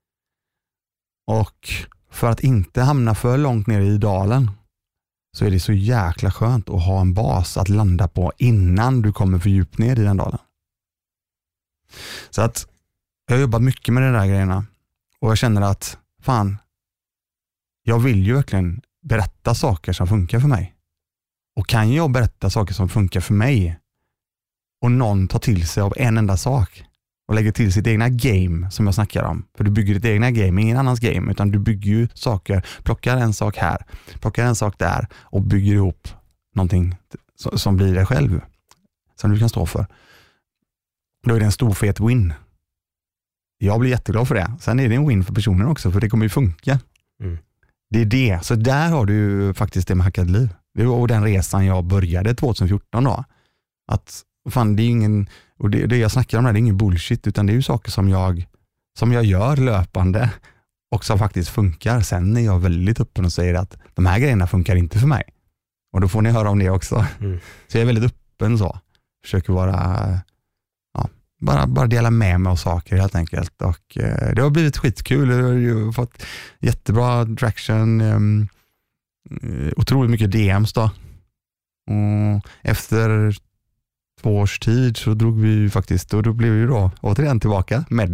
Och för att inte hamna för långt ner i dalen så är det så jäkla skönt att ha en bas att landa på innan du kommer för djupt ner i den dalen. Så att jag har jobbat mycket med de där grejerna och jag känner att fan, jag vill ju verkligen berätta saker som funkar för mig. Och kan jag berätta saker som funkar för mig och någon tar till sig av en enda sak och lägger till sitt egna game som jag snackar om. För du bygger ditt egna game, ingen annans game, utan du bygger ju saker, plockar en sak här, plockar en sak där och bygger ihop någonting som blir dig själv, som du kan stå för. Då är det en stor fet win. Jag blir jätteglad för det. Sen är det en win för personen också, för det kommer ju funka. Mm. Det är det. Så där har du ju faktiskt det med Hackat liv. Det var den resan jag började tjugohundrafjorton då. Att fan, det är ingen, och det, det jag snackar om här, det är ingen bullshit, utan det är ju saker som jag som jag gör löpande och som faktiskt funkar. Sen är jag väldigt öppen och säger att de här grejerna funkar inte för mig. Och då får ni höra om det också. Mm. Så jag är väldigt öppen så. Försöker vara, ja, bara, bara dela med mig av saker helt enkelt. Och eh, det har blivit skitkul. Jag har ju fått jättebra traction. Um, otroligt mycket D Ms då. Och efter två års tid så drog vi ju faktiskt, och då blev vi då återigen tillbaka, Meddi.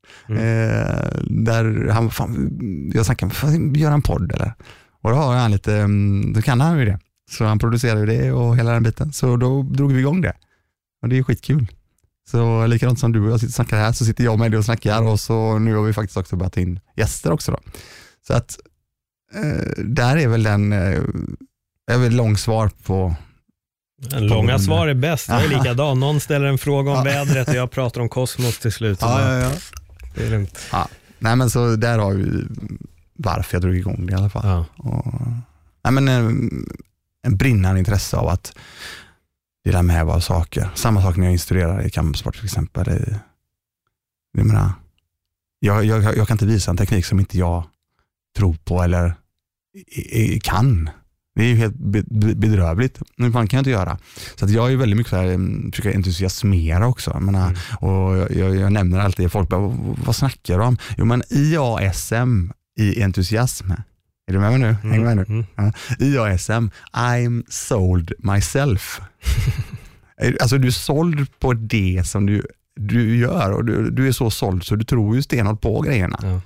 Mm. Eh, där han, fan, jag snackade, fan, gör en podd eller? Och då har han lite, då kan han ju det. Så han producerar ju det och hela den biten. Så då drog vi igång det. Och det är skitkul. Så likadant som du och jag sitter och snackar här, så sitter jag med dig och snackar, och så nu har vi faktiskt också börjat in gäster också då. Så att eh, där är väl den eh, är väl lång svar på en långa svar är bäst. Jag är likadan. Någon ställer en fråga om ja. vädret och jag pratar om kosmos till slut. Ja, ja, ja. Det är lugnt. Ja. Nej, men så där har vi varför jag drog igång det i alla fall. Ja. Och, nej, men en, en brinnande intresse av att dela med av saker. Samma sak när jag instruerar i kampsport till exempel. I, jag, menar, jag, jag, jag kan inte visa en teknik som inte jag tror på eller i, i, kan. Det är ju helt bedrövligt. Men fan kan jag inte göra. Så att jag är väldigt mycket så här, försöker entusiasmera också. Jag menar, mm. Och jag, jag nämner alltid, folk bara, vad snackar du om? Jo, men I A S M i entusiasm. Är du med mig nu? Mm. Häng med nu. Mm. Ja. I A S M, I'm sold myself. Alltså du är såld på det som du, du gör, och du, du är så såld så du tror ju stenhårt på grejerna. Ja.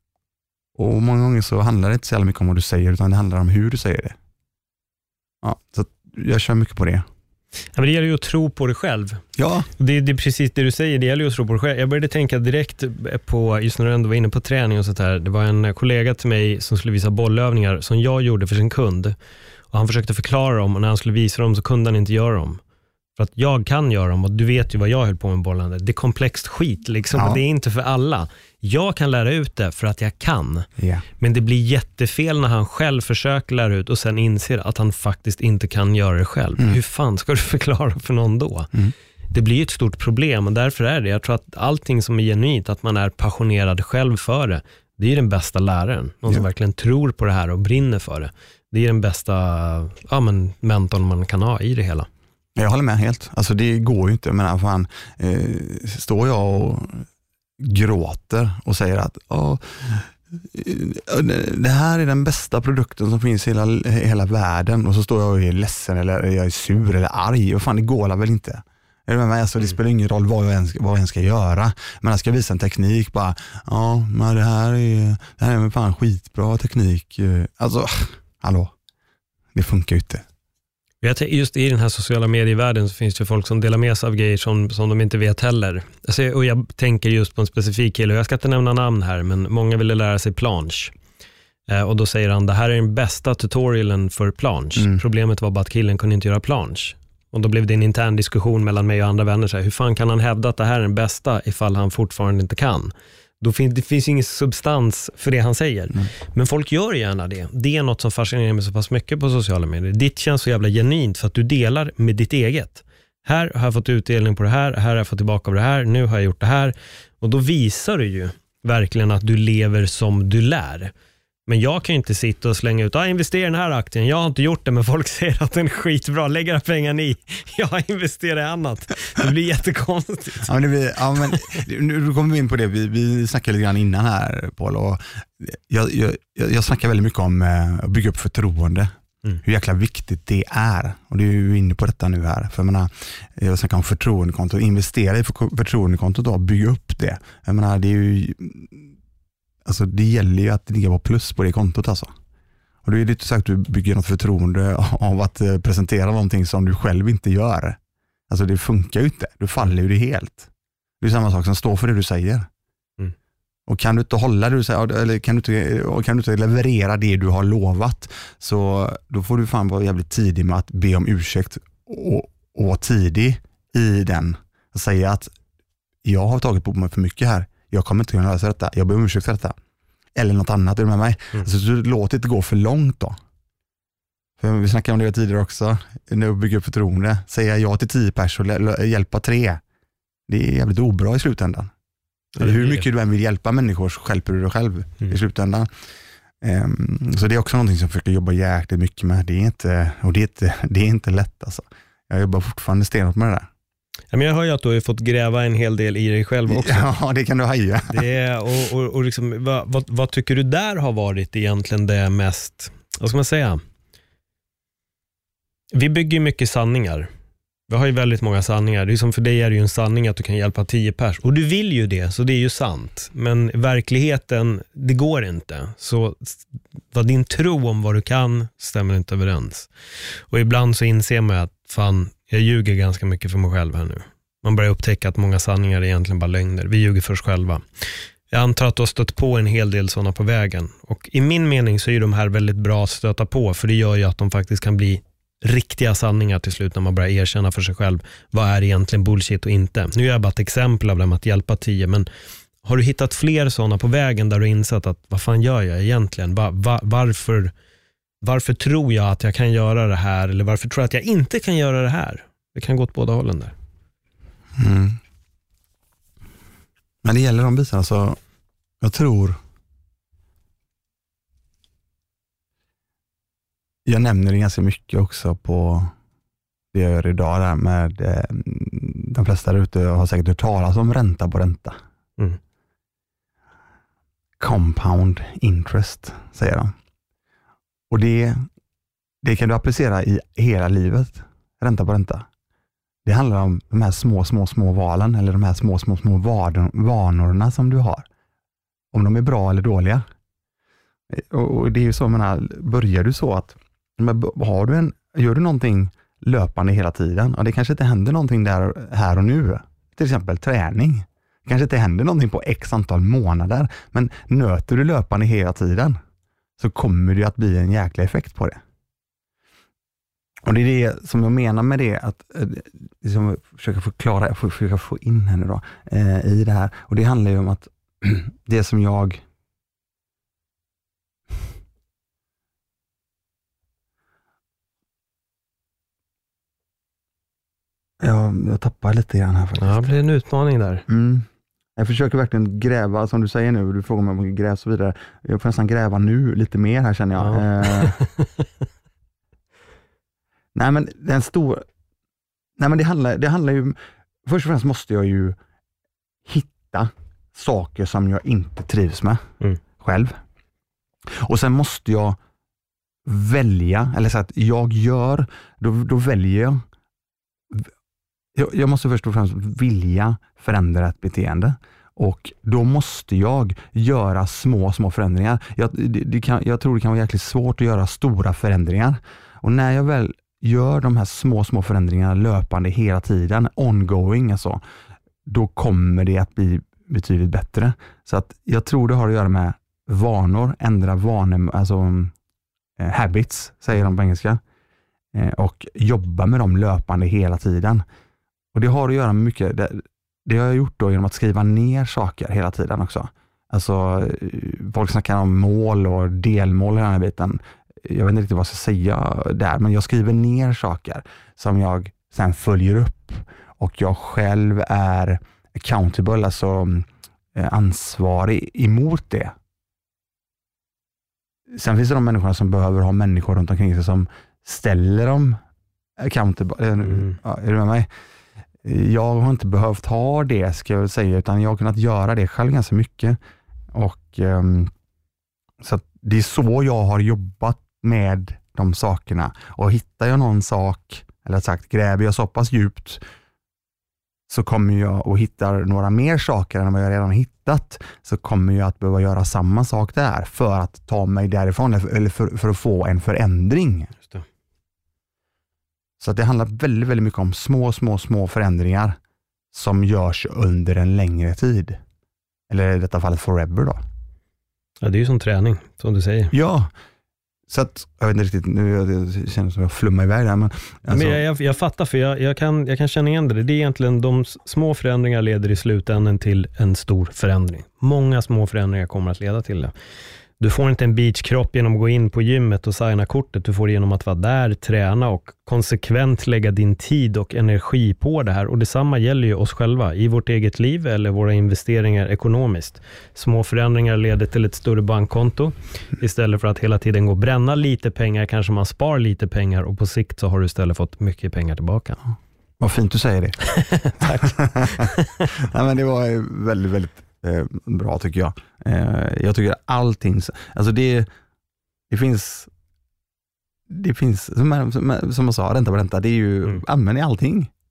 Och många gånger så handlar det inte så mycket om vad du säger, utan det handlar om hur du säger det. Ja, så jag kör mycket på det. Ja, men det gäller ju att tro på dig själv. Ja. Det, det är precis det du säger, det gäller ju att tro på dig själv. Jag började tänka direkt på, just när du ändå var inne på träning och sånt här. Det var en kollega till mig som skulle visa bollövningar som jag gjorde för sin kund. Och han försökte förklara dem, och när han skulle visa dem så kunde han inte göra dem. För att jag kan göra dem, och du vet ju vad jag höll på med bollen. Det är komplext skit liksom, ja. Och det är inte för alla. Jag kan lära ut det för att jag kan. Yeah. Men det blir jättefel när han själv försöker lära ut och sen inser att han faktiskt inte kan göra det själv. Mm. Hur fan ska du förklara för någon då? Mm. Det blir ett stort problem, och därför är det, jag tror att allting som är genuint, att man är passionerad själv för det, det är den bästa läraren. Någon yeah. som verkligen tror på det här och brinner för det. Det är den bästa ja, men, mentorn man kan ha i det hela. Jag håller med helt. Alltså det går ju inte. Men fan, eh, står jag och gråter och säger att oh, det här är den bästa produkten som finns i hela, hela världen, och så står jag och är ledsen eller jag är sur eller arg, och fan det går väl inte. Alltså, det spelar ingen roll vad jag än, vad jag än ska göra, men jag ska visa en teknik bara, ja men det här är, det här är fan skitbra teknik. Alltså, hallå, det funkar ju inte. Just i den här sociala medievärlden så finns det folk som delar med sig av grejer som, som de inte vet heller. Alltså, och jag tänker just på en specifik kille, och jag ska inte nämna namn här, men många ville lära sig planche. Eh, och då säger han, det här är den bästa tutorialen för planche. Mm. Problemet var bara att killen kunde inte göra planche. Och då blev det en intern diskussion mellan mig och andra vänner. Så här, hur fan kan han hävda att det här är den bästa ifall han fortfarande inte kan? Då fin- det finns ingen substans för det han säger. Mm. Men folk gör gärna det. Det är något som fascinerar mig så pass mycket på sociala medier. Ditt känns så jävla genuint för att du delar med ditt eget. Här har jag fått utdelning på det här. Här har jag fått tillbaka av det här. Nu har jag gjort det här. Och då visar du ju verkligen att du lever som du lär. Men jag kan ju inte sitta och slänga ut, ah, investera i den här aktien. Jag har inte gjort det, men folk säger att den är skitbra. Lägg era pengar i. Jag har investerat i annat. Det blir jättekonstigt. Ja, men det blir, ja, men, nu kommer vi in på det. Vi, vi snackade lite grann innan här, Paul. Och jag, jag, jag snackar väldigt mycket om att bygga upp förtroende. Mm. Hur jäkla viktigt det är. Och det är ju inne på detta nu här. För jag menar, jag snackar om förtroendekonto. Investera i förtroendekontot och bygga upp det. Jag menar, det är ju... Alltså det gäller ju att ligga på plus på det kontot alltså. Och det är lite sagt att du bygger något förtroende av att presentera någonting som du själv inte gör. Alltså det funkar ju inte. Du faller ju det helt. Det är samma sak som står för det du säger. Mm. Och kan du inte hålla det du säger, eller kan du inte, kan du inte leverera det du har lovat, så då får du fan vara jävligt tidig med att be om ursäkt och, och vara tidig i den. Och säga att jag har tagit på mig för mycket här. Jag kommer inte kunna lösa detta. Jag ber om ursäkt för detta. Eller något annat, är du med mig? Mm. Så du låter det gå för långt då. För vi snackade om det tidigare också. När du bygger upp förtroende. Säga ja till tio pers och hjälpa tre. Det är jävligt obra i slutändan. Ja, hur mycket du än vill hjälpa människor så hjälper du dig själv mm. i slutändan. Um, så det är också någonting som jag försöker jobba jäkligt mycket med. Det är inte, och det är inte, det är inte lätt alltså. Jag jobbar fortfarande stenhårt med det där. Ja, men jag hör ju att du har fått gräva en hel del i dig själv också. Ja, det kan du haja. Det är, och och, och liksom, vad, vad, vad tycker du där har varit egentligen det mest, vad ska man säga? Vi bygger mycket sanningar. Vi har ju väldigt många sanningar. Det är som för dig är det ju en sanning att du kan hjälpa tio pers. Och du vill ju det, så det är ju sant. Men verkligheten, det går inte. Så vad din tro om vad du kan stämmer inte överens. Och ibland så inser man att fan, jag ljuger ganska mycket för mig själv här nu. Man börjar upptäcka att många sanningar är egentligen bara lögner. Vi ljuger för oss själva. Jag antar att du har stött på en hel del sådana på vägen. Och i min mening så är de här väldigt bra att stöta på. För det gör ju att de faktiskt kan bli riktiga sanningar till slut när man börjar erkänna för sig själv vad är egentligen bullshit och inte. Nu är jag bara ett exempel av dem att hjälpa tio, men har du hittat fler sådana på vägen där du insett att vad fan gör jag egentligen? Va, va, varför, varför tror jag att jag kan göra det här, eller varför tror jag att jag inte kan göra det här? Det kan gå åt båda hållen där. Mm. Men det gäller de bitarna, så jag tror jag nämner det ganska mycket också på det jag gör idag där med eh, de flesta där ute har säkert hört talas om ränta på ränta. Mm. Compound interest säger de. Och det, det kan du applicera i hela livet, ränta på ränta. Det handlar om de här små, små, små valen eller de här små, små, små vanorna som du har. Om de är bra eller dåliga. Och det är ju så, menar, börjar du så att har du en, gör du någonting löpande hela tiden och det kanske inte händer någonting där här och nu. Till exempel träning. Det kanske inte händer någonting på x antal månader, men nöter du löpande hela tiden så kommer det att bli en jäkla effekt på det. Och det är det som jag menar med det, att liksom, jag försöker förklara, jag försöker få in henne då eh, i det här. Och det handlar ju om att det som jag Jag, jag tappar lite grann här faktiskt. Ja, det blir en utmaning där. Mm. Jag försöker verkligen gräva, som du säger nu, du frågar mig om jag gräver och så vidare. Jag får nästan gräva nu lite mer här, känner jag. Ja. Eh. Nej, men den stor Nej, men det handlar, det handlar ju, först och främst måste jag ju hitta saker som jag inte trivs med mm. själv. Och sen måste jag välja, eller så att jag gör, då, då väljer jag Jag måste först och främst vilja förändra ett beteende. Och då måste jag göra små, små förändringar. Jag, det, det kan, jag tror det kan vara jäkligt svårt att göra stora förändringar. Och när jag väl gör de här små, små förändringarna löpande hela tiden, ongoing alltså, då kommer det att bli betydligt bättre. Så att jag tror det har att göra med vanor, ändra vanor, alltså eh, habits, säger de på engelska. Eh, och jobba med dem löpande hela tiden. Och det har att göra med mycket, det, det har jag gjort då genom att skriva ner saker hela tiden också. Alltså, folk snackar om mål och delmål i den här biten. Jag vet inte riktigt vad jag ska säga där, men jag skriver ner saker som jag sen följer upp. Och jag själv är accountable, alltså ansvarig emot det. Sen finns det de människorna som behöver ha människor runt omkring sig som ställer dem accountable. Mm. Ja, är du med mig? Jag har inte behövt ha det, ska jag väl säga, utan jag har kunnat göra det själv ganska mycket. Och um, så att det är så jag har jobbat med de sakerna. Och hittar jag någon sak, eller sagt gräver jag så pass djupt, så kommer jag och hittar några mer saker än vad jag redan hittat, så kommer jag att behöva göra samma sak där för att ta mig därifrån, eller för, för att få en förändring. Just det. Så att det handlar väldigt, väldigt mycket om små, små, små förändringar som görs under en längre tid. Eller i detta fallet forever då. Ja, det är ju som träning, som du säger. Ja, så att, jag vet inte riktigt, nu jag känner som jag flummar iväg där. Men, alltså. men jag, jag, jag fattar, för jag, jag, kan, jag kan känna igen det. Det är egentligen de små förändringar leder i slutändan till en stor förändring. Många små förändringar kommer att leda till det. Du får inte en beachkropp genom att gå in på gymmet och signa kortet. Du får det genom att vara där, träna och konsekvent lägga din tid och energi på det här. Och detsamma gäller ju oss själva i vårt eget liv eller våra investeringar ekonomiskt. Små förändringar leder till ett större bankkonto. Istället för att hela tiden gå och bränna lite pengar kanske man spar lite pengar, och på sikt så har du istället fått mycket pengar tillbaka. Vad fint du säger det. Tack. Nej, men det var väldigt, väldigt eh, bra tycker jag. Eh, jag tycker allting, alltså det, det finns det finns, som, som, som jag sa, ränta på ränta, det är ju, mm. använd i allting.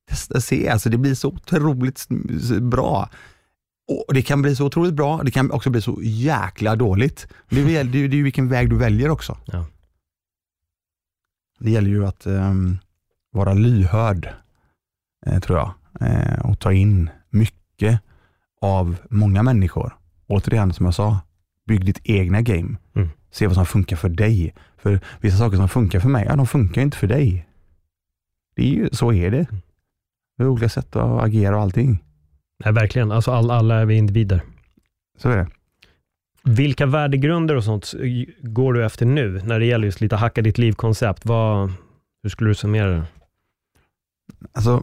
testa se, alltså det blir så otroligt bra. Och det kan bli så otroligt bra, det kan också bli så jäkla dåligt. Det är, det är ju vilken väg du väljer också. Ja. Det gäller ju att um, vara lyhörd, eh, tror jag. Eh, och ta in mycket av många människor. Återigen, som jag sa, bygg ditt egna game. Mm. Se vad som funkar för dig. För vissa saker som funkar för mig, ja, de funkar inte för dig. Det är ju, så är det. Det är olika sätt att agera och allting. Nej, verkligen. Alltså all, alla är vi individer. Så är det. Vilka värdegrunder och sånt går du efter nu när det gäller just lite hacka ditt liv-koncept? Vad, hur skulle du summera det? Alltså,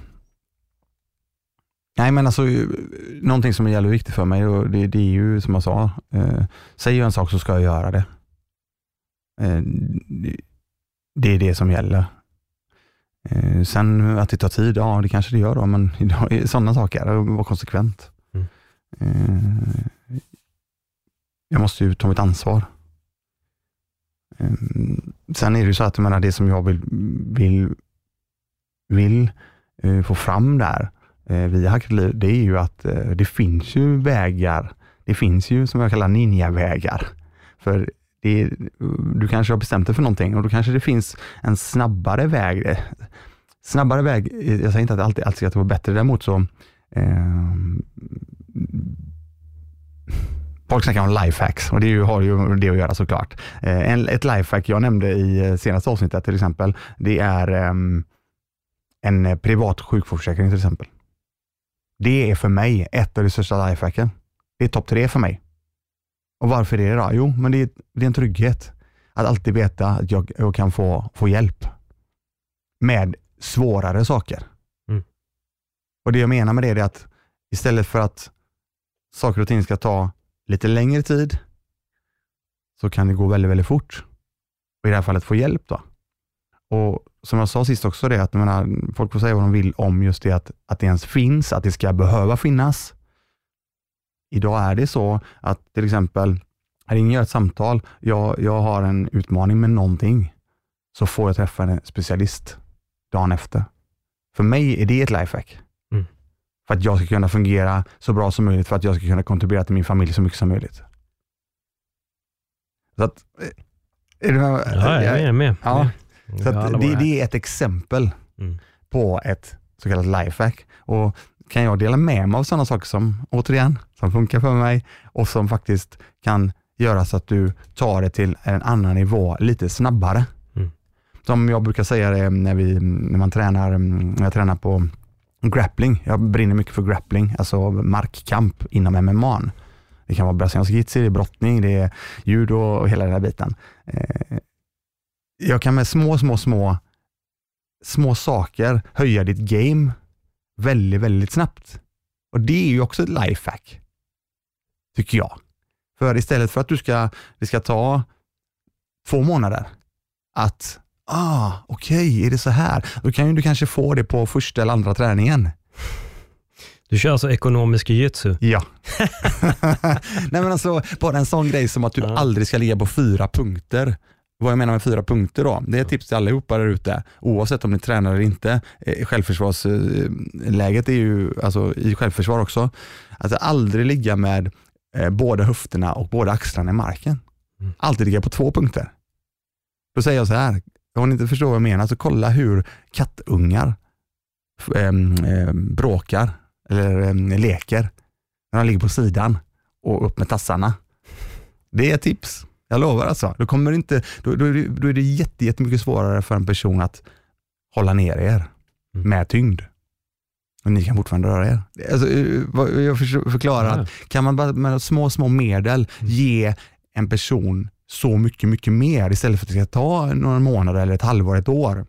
nej men alltså, någonting som är jävligt viktigt för mig, och det, det är ju som jag sa, eh, säger jag en sak så ska jag göra det. Eh, det, det är det som gäller. Eh, sen att det tar tid, ja det kanske det gör då, men sådana saker, att vara konsekvent. Mm. Eh, jag måste ju ta mitt ansvar. Eh, sen är det ju så att jag menar, det som jag vill vill, vill eh, få fram där eh, via Hacka ditt liv, det är ju att eh, det finns ju vägar, det finns ju som jag kallar ninja-vägar. För det är, du kanske har bestämt dig för någonting och då kanske det finns en snabbare väg. Snabbare väg, jag säger inte att det alltid, alltid ska vara bättre, däremot så eh, folk snackar om lifehacks och det är ju, har ju det att göra såklart. Eh, en, ett lifehack jag nämnde i senaste avsnittet till exempel, det är eh, en privat sjukvårdsförsäkring till exempel. Det är för mig ett av de största lifehacken. Det är topp tre för mig. Och varför är det då? Jo, men det är, det är en trygghet. Att alltid veta att jag, jag kan få, få hjälp med svårare saker. Mm. Och det jag menar med det är att istället för att saker och ting ska ta lite längre tid så kan det gå väldigt, väldigt fort. Och i det här fallet få hjälp då. Och som jag sa sist också, det att jag menar, folk får säga vad de vill om just det att, att det ens finns, att det ska behöva finnas. Idag är det så att till exempel, här ringer jag ett samtal, jag, jag har en utmaning med någonting, så får jag träffa en specialist dagen efter. För mig är det ett lifehack. Mm. För att jag ska kunna fungera så bra som möjligt, för att jag ska kunna kontribuera till min familj så mycket som möjligt. Så att, är du med? Ja, jag är med. Ja. Så att det, det är ett exempel mm. på ett så kallat lifehack. Och kan jag dela med mig av sådana saker som, återigen, som funkar för mig och som faktiskt kan göra så att du tar det till en annan nivå lite snabbare. Mm. Som jag brukar säga det när, vi, när man tränar, när jag tränar på grappling. Jag brinner mycket för grappling, alltså markkamp inom M M A. Det kan vara brasiliansk jiu-jitsu, det är brottning, det är judo och hela den här biten. Jag kan med små, små, små små saker höja ditt game väldigt, väldigt snabbt. Och det är ju också ett lifehack, tycker jag. För istället för att du ska, det ska ta två månader att, ah, okej, okay, är det så här? Då kan ju du kanske få det på första eller andra träningen. Du kör alltså ekonomisk jiu-jitsu? Ja. Nej men alltså, bara en sån grej som att du ja. aldrig ska ligga på fyra punkter. Vad jag menar med fyra punkter då, det är ett tips till allihopa där ute, oavsett om ni tränar eller inte. Självförsvarsläget är ju, alltså i självförsvar också, alltså aldrig ligga med eh, båda höfterna och båda axlarna i marken. Mm. Alltid ligga på två punkter. Då säger jag så här, om ni inte förstår vad jag menar, så kolla hur kattungar eh, eh, bråkar eller eh, leker när de ligger på sidan och upp med tassarna. Det är ett tips. Jag lovar alltså. Då, kommer inte, då, då, då är det jätte, jättemycket svårare för en person att hålla ner er mm. med tyngd. Och ni kan fortfarande röra er. Alltså, jag förklarar att kan man bara med små, små medel mm. ge en person så mycket, mycket mer istället för att det ska ta några månader eller ett halvår, ett år.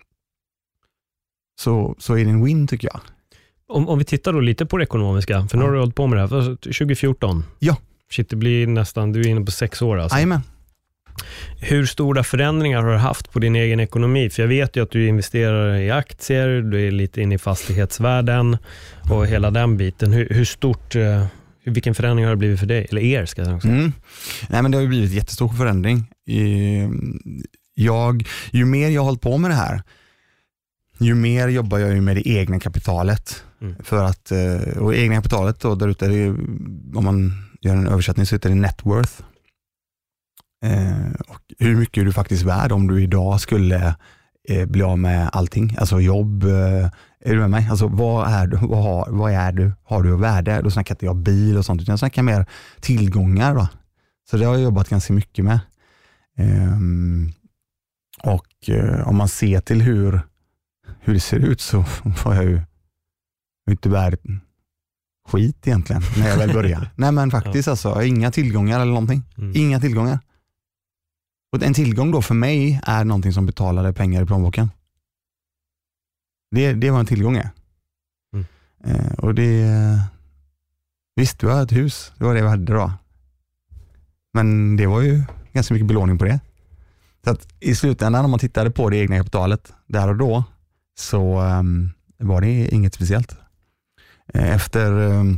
Så, så är det en win, tycker jag. Om, om vi tittar då lite på det ekonomiska, för nu har du hållit på med det här tjugo fjorton. Ja. Shit, det blir nästan, du är inne på sex år alltså. Jajamän. Hur stora förändringar har du haft på din egen ekonomi? För jag vet ju att du investerar i aktier, du är lite inne i fastighetsvärlden och hela den biten. Hur, hur stort, vilken förändring har det blivit för dig? Eller er, ska jag säga. Mm. Nej, men det har ju blivit jättestor förändring. Jag, ju mer jag har hållit på med det här, ju mer jobbar jag ju med det egna kapitalet. Mm. För att, och egna kapitalet då, där ute, det, om man gör en översättning så heter det net worth. Eh, och hur mycket är du faktiskt värd om du idag skulle eh, bli av med allting? Alltså jobb, eh, är du med mig? Alltså vad är du? Vad, har, vad är du? Har du värde? Då snackar inte jag bil och sånt, utan jag snackar mer tillgångar då. Så det har jag jobbat ganska mycket med. Eh, och eh, om man ser till hur hur det ser ut så var jag ju inte värd skit egentligen när jag väl började. Nej men faktiskt ja. Alltså, inga tillgångar eller någonting. Mm. Inga tillgångar. Och en tillgång då för mig är någonting som betalade pengar i plånboken. Det, det var en tillgång. Mm. Eh, och det visst, det var ett hus. Det var det vi hade då. Men det var ju ganska mycket belåning på det. Så att i slutändan om man tittade på det egna kapitalet där och då så um, var det inget speciellt. Efter um,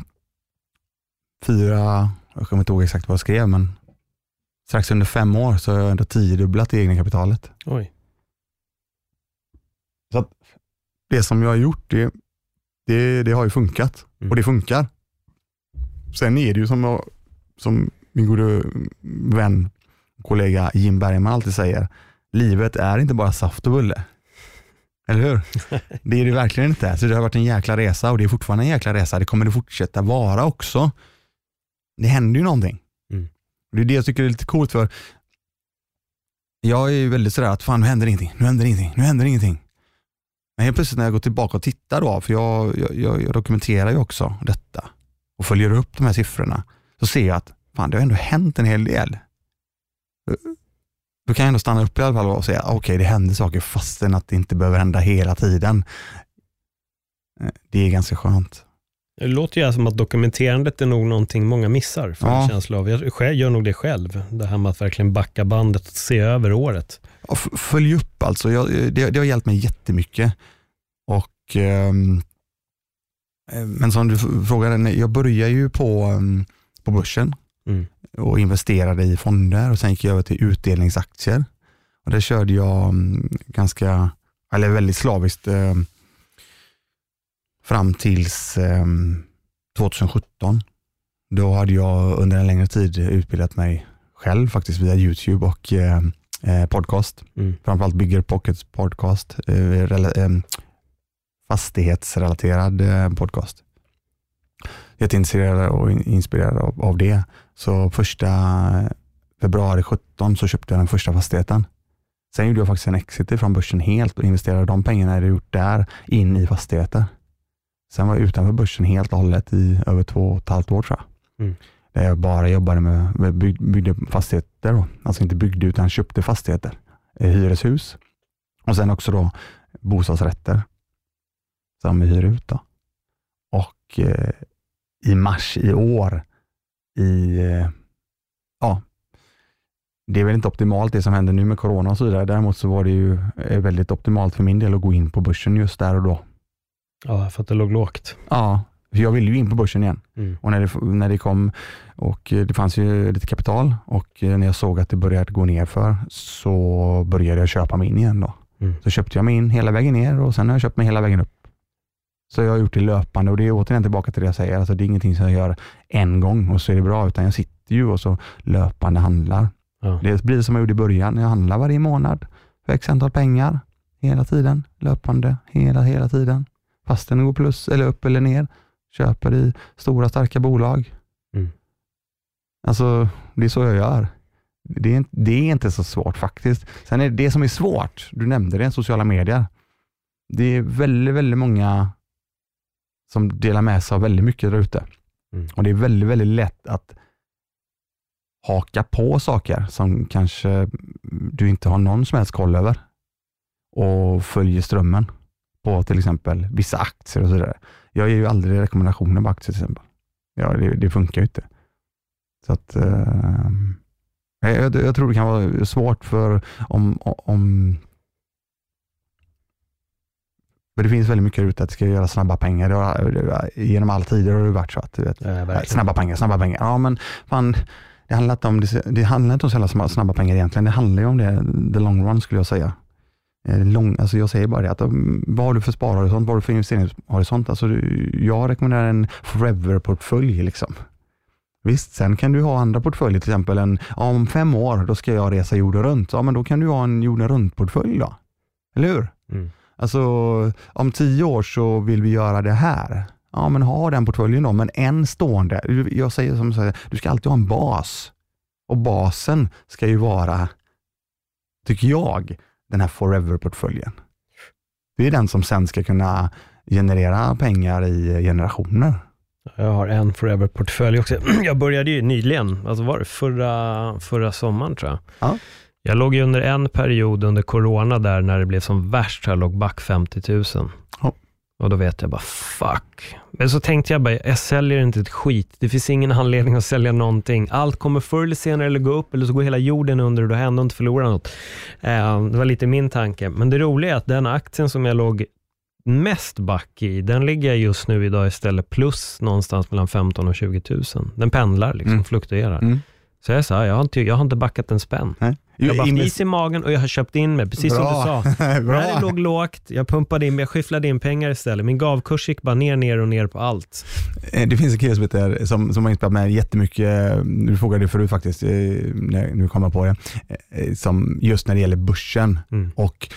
fyra, jag kommer inte ihåg exakt vad jag skrev, men strax under fem år så har jag ändå tiodubblat det egna kapitalet. Oj. Så att det som jag har gjort, det, det, det har ju funkat. Mm. Och det funkar. Sen är det ju som, jag, som min gode vän, kollega Jim Bergman alltid säger, livet är inte bara saft och bulle. Eller hur? Det är det verkligen inte. Så det har varit en jäkla resa och det är fortfarande en jäkla resa. Det kommer det fortsätta vara också. Det händer ju någonting. Mm. Det är det jag tycker är lite coolt, för jag är ju väldigt sådär att fan, nu händer ingenting, nu händer ingenting, nu händer ingenting. Men helt plötsligt när jag går tillbaka och tittar då, för jag, jag, jag, jag dokumenterar ju också detta och följer upp de här siffrorna, så ser jag att fan, det har ändå hänt en hel del. Då kan jag ändå stanna upp i alla fall och säga okej, okay, det händer saker fastän att det inte behöver hända hela tiden. Det är ganska skönt. Det låter ju som att dokumenterandet är nog någonting många missar för ja. en känsla av. Jag gör nog det själv. Det här med att verkligen backa bandet och se över året. Ja, följ upp alltså. Jag, det, det har hjälpt mig jättemycket. Och um, men som du frågade, jag började ju på, um, på börsen. Mm. Och investerade i fonder och sen gick jag över till utdelningsaktier. Och där körde jag um, ganska, eller väldigt slaviskt um, fram tills um, tjugohundrasjutton. Då hade jag under en längre tid utbildat mig själv faktiskt via YouTube och uh, podcast. Mm. Framförallt Bigger Pockets podcast, uh, rela- um, fastighetsrelaterad uh, podcast. Jätteintresserad och inspirerad av, av det. Så första februari sjutton så köpte jag den första fastigheten. Sen gjorde jag faktiskt en exit från börsen helt och investerade de pengarna jag hade gjort där in i fastigheter. Sen var jag utanför börsen helt och hållet i över två och ett halvt år tror jag. Mm. Där jag bara jobbade med, med bygg, byggde fastigheter då. Alltså inte byggde utan köpte fastigheter. Hyreshus. Och sen också då bostadsrätter som vi hyr ut då. Och eh, i mars i år i ja, det är väl inte optimalt det som händer nu med corona och så vidare. Däremot så var det ju väldigt optimalt för min del att gå in på börsen just där och då. Ja, för att det låg lågt. Ja, för jag ville ju in på börsen igen. Mm. Och när det, när det kom och det fanns ju lite kapital och när jag såg att det började gå ner för så började jag köpa mig in igen då. Mm. Så köpte jag mig in hela vägen ner och sen har jag köpt mig hela vägen upp. Så jag har gjort det löpande och det är återigen tillbaka till det jag säger. Alltså det är ingenting som jag gör en gång och så är det bra, utan jag sitter ju och så löpande handlar. Ja. Det blir som jag gjorde i början. Jag handlar varje månad för x antal pengar hela tiden. Löpande hela, hela tiden. Fast den går plus eller upp eller ner. Köper i stora starka bolag. Mm. Alltså det är så jag gör. Det är, det är inte så svårt faktiskt. Sen är det, det som är svårt, du nämnde det, sociala medier. Det är väldigt, väldigt många som delar med sig av väldigt mycket där ute. Mm. Och det är väldigt, väldigt lätt att haka på saker som kanske du inte har någon som helst koll över. Och följer strömmen på till exempel vissa aktier och sådär. Jag ger ju aldrig rekommendationer på aktier till exempel. Ja, det, det funkar ju inte. Så att uh, jag, jag tror det kan vara svårt för om, om för det finns väldigt mycket ute att ska göra snabba pengar. Det har, genom all tid har det varit så att du vet, ja, snabba pengar, snabba pengar. Ja, men fan, det handlar inte om det, det handlar inte om så snabba pengar egentligen. Det handlar ju om det the long run skulle jag säga. lång, alltså jag säger bara det, att vad har du för sparhorisont, vad har du för investeringshorisont? Alltså jag rekommenderar en forever-portfölj liksom. Visst, sen kan du ha andra portföljer, till exempel en, om fem år då ska jag resa jorden runt. Ja, men då kan du ha en jorden runt-portfölj då. Eller hur? Mm. Alltså, om tio år så vill vi göra det här. Ja, men ha den portföljen då, men en stående. Jag säger som så, du ska alltid ha en bas. Och basen ska ju vara, tycker jag, den här forever-portföljen. Det är den som sen ska kunna generera pengar i generationer. Jag har en forever-portfölj också. Jag började ju nyligen, alltså var det förra, förra sommaren tror jag. Ja. Jag låg ju under en period under corona där när det blev som värst, jag låg back femtio tusen. Ja. Och då vet jag bara, fuck. Men så tänkte jag bara, jag säljer inte ett skit. Det finns ingen anledning att sälja någonting. Allt kommer förr eller senare eller gå upp, eller så går hela jorden under och då har jag ändå inte förlorat något. Eh, det var lite min tanke. Men det roliga är att den aktien som jag låg mest back i, den ligger just nu idag istället plus någonstans mellan femton och tjugo tusen. Den pendlar liksom, mm. fluktuerar. Mm. Så jag sa, jag har inte, jag har inte backat en spänn. Nej. Jag har bara haft is i magen och jag har köpt in mig, precis bra. Som du sa. När det låg lågt, jag pumpade in, jag skyfflade in pengar istället. Min gavkurs gick bara ner, ner och ner på allt. Det finns en kille som heter, som, som har inspelat med jättemycket, du frågade det förut faktiskt, när nu kommer jag på det, som just när det gäller börsen. Mm. Och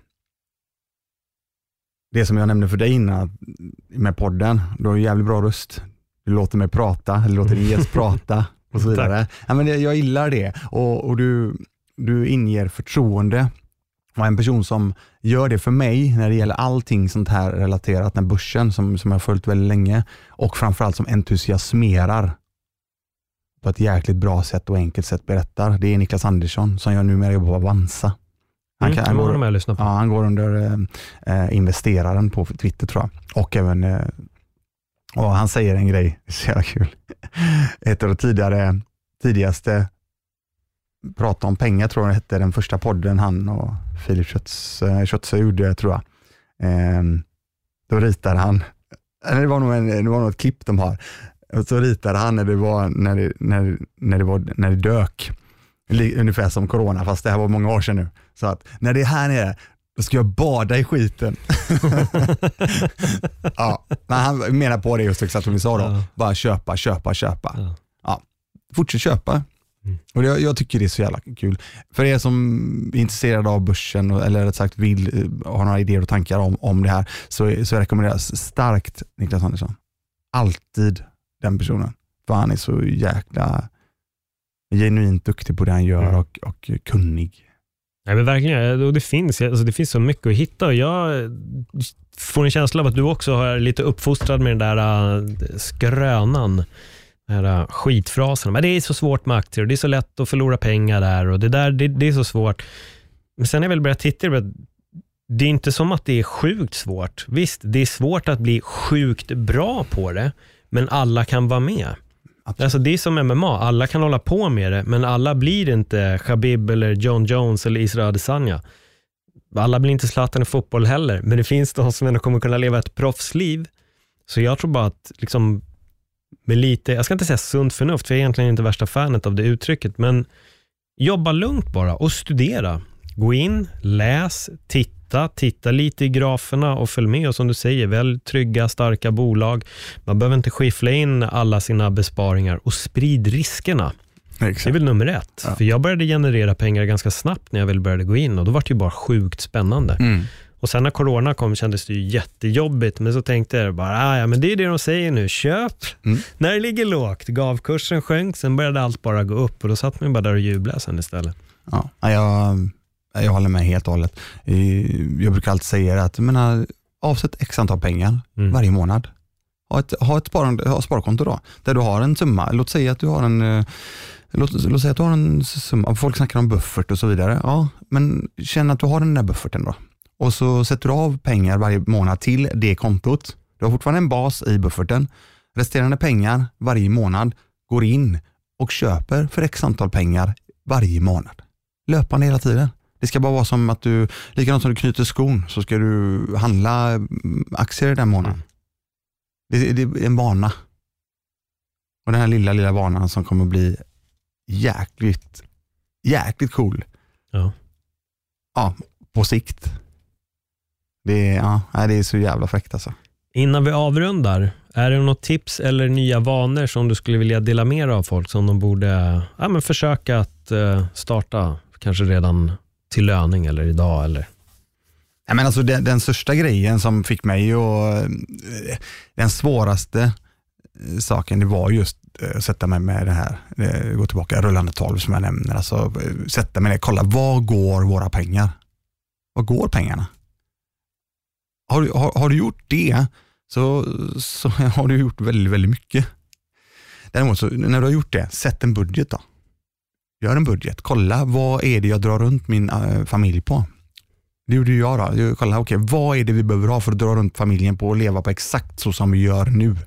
det som jag nämnde för dig innan med podden, du har en jävligt bra röst. Du låter mig prata, eller låter dig ges prata och så vidare. Ja, men jag, jag gillar det. Och, och du, du inger förtroende. Och en person som gör det för mig när det gäller allting sånt här relaterat med börsen som, som jag har följt väldigt länge. Och framförallt som entusiasmerar på ett jäkligt bra sätt och enkelt sätt berättar. Det är Niklas Andersson som jag numera jobbar på Avanza. Han, kan, mm, han, går, med ja, han går under eh, investeraren på Twitter tror jag. Och även eh, och han säger en grej, så jävla kul. Ett av de tidigare, tidigaste prata om pengar tror jag det hette, den första podden han och Filip Schötze gjorde tror jag. Eh, då ritade han, det var nog en, det var nog ett klipp de har. Och så ritade han när det var när det, när, när det var när det dök. Ungefär som corona, fast det här var många år sedan nu. Så att när det är här nere, då ska jag bada i skiten. Ja, men han menar på det just exakt som vi sa då. Ja. Bara köpa, köpa, köpa. Ja. Ja. Fortsätt köpa. Mm. Och det, jag tycker det är så jävla kul. För er som är intresserade av börsen, eller rätt sagt vill ha några idéer och tankar om, om det här, så, så rekommenderar jag starkt Niklas Andersson. Alltid den personen. För han är så jäkla genuint duktig på det han gör mm. och, och kunnig. Nej, men verkligen, och det finns, alltså det finns så mycket att hitta och jag får en känsla av att du också har lite uppfostrad med den där uh, skrönan, den där uh, skitfrasen. Men det är så svårt med aktier och det är så lätt att förlora pengar där och det där, det, det är så svårt. Men sen har jag väl börjat titta på, det är inte som att det är sjukt svårt. Visst, det är svårt att bli sjukt bra på det, men alla kan vara med. Absolut. Alltså det är som M M A, alla kan hålla på med det, men alla blir inte Khabib eller John Jones eller Israel Adesanya. Alla blir inte Zlatan i fotboll heller, men det finns de som ändå kommer kunna leva ett proffsliv. Så jag tror bara att liksom med lite, jag ska inte säga sunt förnuft, för jag är egentligen inte värsta fanet av det uttrycket, men jobba lugnt bara och studera. Gå in, läs, titta, titta lite i graferna och följ med. Och som du säger, väl trygga, starka bolag. Man behöver inte skiffla in alla sina besparingar och sprid riskerna. Exakt. Det är väl nummer ett. Ja. För jag började generera pengar ganska snabbt när jag väl började gå in och då var det ju bara sjukt spännande. Mm. Och sen när corona kom kändes det ju jättejobbigt, men så tänkte jag bara, ah, ja men det är det de säger nu, köp mm. när det ligger lågt. Gavkursen sjönk, sen började allt bara gå upp och då satt man bara där och jublade sen istället. Ja, jag... Jag håller med helt och hållet. Jag brukar alltid säga att menar, avsätt x antal pengar mm. varje månad. Ha ett, ha ett sparande, ha sparkonto då, där du har en summa. Låt säga att du har en låt, låt säga att du har en summa. Folk snackar om buffert och så vidare. Ja, men känn att du har den där bufferten då. Och så sätter du av pengar varje månad till det kontot. Du har fortfarande en bas i bufferten. Resterande pengar varje månad går in och köper för x antal pengar varje månad. Löpande hela tiden. Det ska bara vara som att du, likadant som du knyter skon, så ska du handla aktier den månaden. Mm. Det, det är en vana. Och den här lilla, lilla vanan som kommer bli jäkligt, jäkligt cool. Ja. Ja, på sikt. Det är, ja, det är så jävla fräckt alltså. Innan vi avrundar, är det något tips eller nya vanor som du skulle vilja dela med dig av folk som de borde ja, men försöka att uh, starta kanske redan till löning eller idag eller? Ja, men alltså den, den största grejen som fick mig och den svåraste saken, det var just att sätta mig med det här, gå tillbaka rullande tolv som jag nämner, alltså sätta mig ner, kolla, var går våra pengar? Var går pengarna? Har du, har, har du gjort det så, så har du gjort väldigt, väldigt mycket. Däremot så när du har gjort det, sätt en budget då. Gör en budget, kolla vad är det jag drar runt min äh, familj på. Det gjorde jag då. Jag kollade, okej, okay, vad är det vi behöver ha för att dra runt familjen på och leva på exakt så som vi gör nu.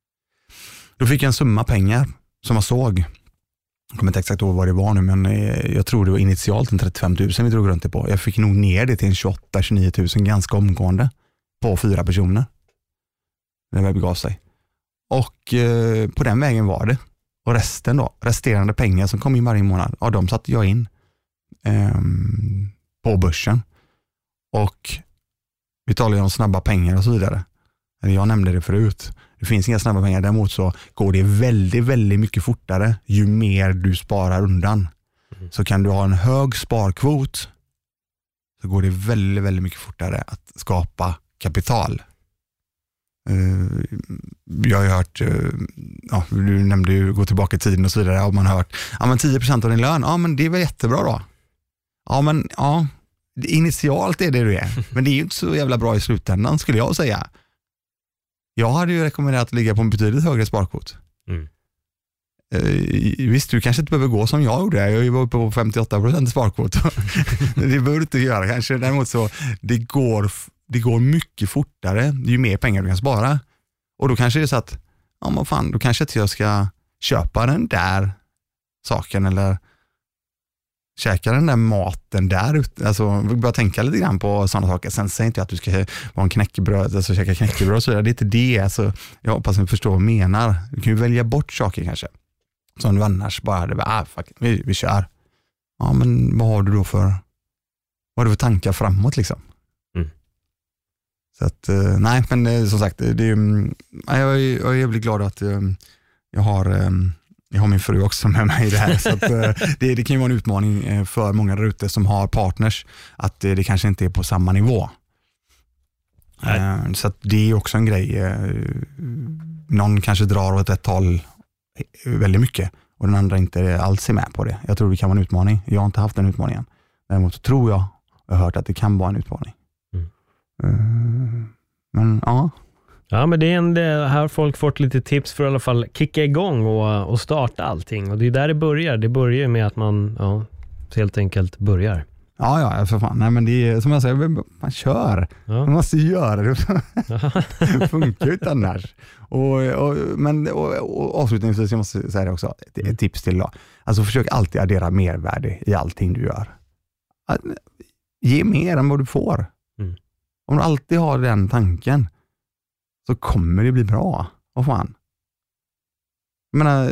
Då fick jag en summa pengar som jag såg. Jag kommer inte exakt ihåg vad det var nu, men jag tror det var initialt en trettiofem tusen vi drog runt det på. Jag fick nog ner det till en tjugoåtta till tjugonio tusen ganska omgående på fyra personer. Det var begav sig. Och eh, på den vägen var det. Och resten då, resterande pengar som kom in varje månad, ja, de satte jag in eh, på börsen. Och vi talar ju om snabba pengar och så vidare. Jag nämnde det förut. Det finns inga snabba pengar. Däremot så går det väldigt, väldigt mycket fortare ju mer du sparar undan. Mm. Så kan du ha en hög sparkvot så går det väldigt, väldigt mycket fortare att skapa kapital. Uh, jag har hört, uh, ja, du nämnde ju gå tillbaka i tiden och så vidare. Har man hört, ja men tio procent av din lön, ja men det är väl jättebra då. Ja men, ja. Initialt är det du är, men det är ju inte så jävla bra i slutändan skulle jag säga. Jag hade ju rekommenderat att ligga på en betydligt högre sparkvot. Mm. Uh, visst, du kanske inte behöver gå som jag gjorde. Jag var uppe på femtioåtta procent sparkvot. Det behöver du inte göra kanske. Däremot så, det går, det går mycket fortare ju mer pengar du kan spara. Och då kanske det är så att, ja men fan, då kanske inte jag ska köpa den där saken eller käka den där maten där ute. Alltså, bara tänka lite grann på sådana saker. Sen säger inte jag att du ska vara en knäckebröd, alltså käka knäckebröd och så där. Det är inte det. Alltså, jag hoppas att ni förstår vad jag menar. Du kan ju välja bort saker kanske. Som du annars bara hade, ah, fuck, vi, vi kör. Ja, men vad har du då för vad har du för tankar framåt liksom? Mm. Så att, nej, men som sagt, det är, jag, är, jag är jävligt glad att jag har Jag har min fru också med mig i det här. Så att, det, det kan ju vara en utmaning för många där ute som har partners att det, det kanske inte är på samma nivå. Nej. Så att det är också en grej. Någon kanske drar åt ett håll väldigt mycket och den andra inte alls är med på det. Jag tror det kan vara en utmaning. Jag har inte haft den utmaningen. Däremot tror jag jag har hört att det kan vara en utmaning. Mm. Men ja. Ja, men det är en, det, här har folk fått lite tips för att i alla fall kicka igång och, och starta allting. Och det är där det börjar. Det börjar med att man ja, helt enkelt börjar. Ja, ja, för fan. Nej, men det är som jag säger, man kör. Ja. Man måste göra det. Det funkar ju inte annars. Och, och, men, och, och avslutningsvis, jag måste säga det också, ett, ett tips till då. Alltså försök alltid addera mervärde i allting du gör. Ge mer än vad du får. Mm. Om du alltid har den tanken så kommer det bli bra. Vad fan? Jag menar,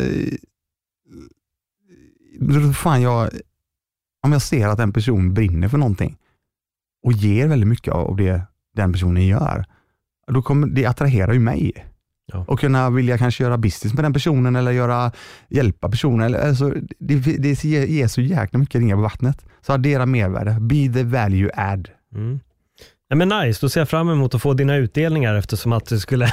fan jag, om jag ser att en person brinner för någonting och ger väldigt mycket av det den personen gör, då kommer det attrahera ju mig. Ja. Och kunna vilja kanske göra business med den personen eller göra, hjälpa personen. Eller, alltså, det, det ger så jäkla mycket ringar på vattnet. Så addera mervärde. Be the value add. Mm. Ja, men nice, då ser jag fram emot att få dina utdelningar eftersom att du skulle...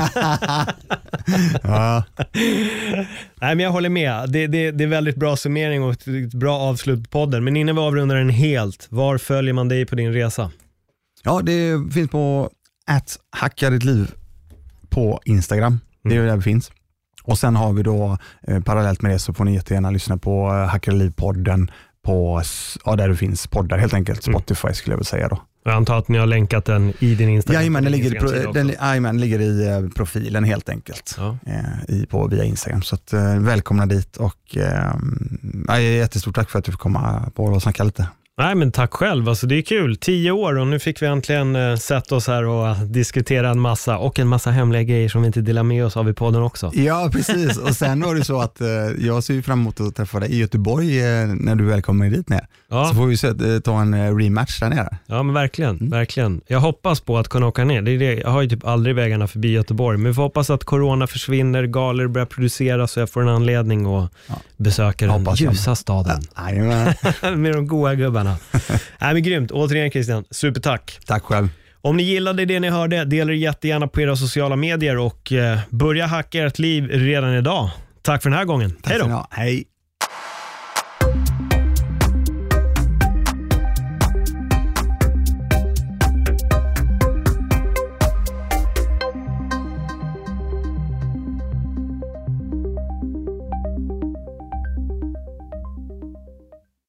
ja. Nej, men jag håller med. Det, det, det är väldigt bra summering och ett bra avslut på podden. Men innan vi avrundar den helt, var följer man dig på din resa? Ja, det finns på at hacka ditt liv på Instagram. Det är mm. där vi finns. Och sen har vi då eh, parallellt med det så får ni jättegärna lyssna på eh, Hacka ditt liv-podden på, ja, där det finns poddar helt enkelt. Spotify mm. skulle jag väl säga då. Jag antar att ni har länkat den i din Instagram. Ja, men den ligger, pro, den, den ligger i uh, profilen helt enkelt. Ja. Uh, i, på, via Instagram. Så att, uh, välkomna dit och uh, uh, jättestort tack för att du får komma på och snacka lite. Nej, men tack själv. Alltså, det är kul. Tio år och nu fick vi äntligen uh, sätta oss här och uh, diskutera en massa och en massa hemliga grejer som vi inte delar med oss av i podden också. Ja, precis. Och sen var det så att uh, jag ser fram emot att träffa dig i Göteborg uh, när du väl kommer dit ner. Ja. Så får vi så, uh, ta en uh, rematch där nere. Ja, men verkligen, mm. verkligen. Jag hoppas på att kunna åka ner. Det är det. Jag har ju typ aldrig vägarna förbi Göteborg. Men vi får hoppas att corona försvinner, galor börjar produceras så jag får en anledning att ja. besöka den ljusa staden. Ja, med de goa gubbarna. Nej, men grymt. Återigen Christian, supertack. Tack själv. Om ni gillade det ni hörde, dela det jättegärna på era sociala medier och eh, börja hacka ert liv redan idag. Tack för den här gången. Hej då. Hej.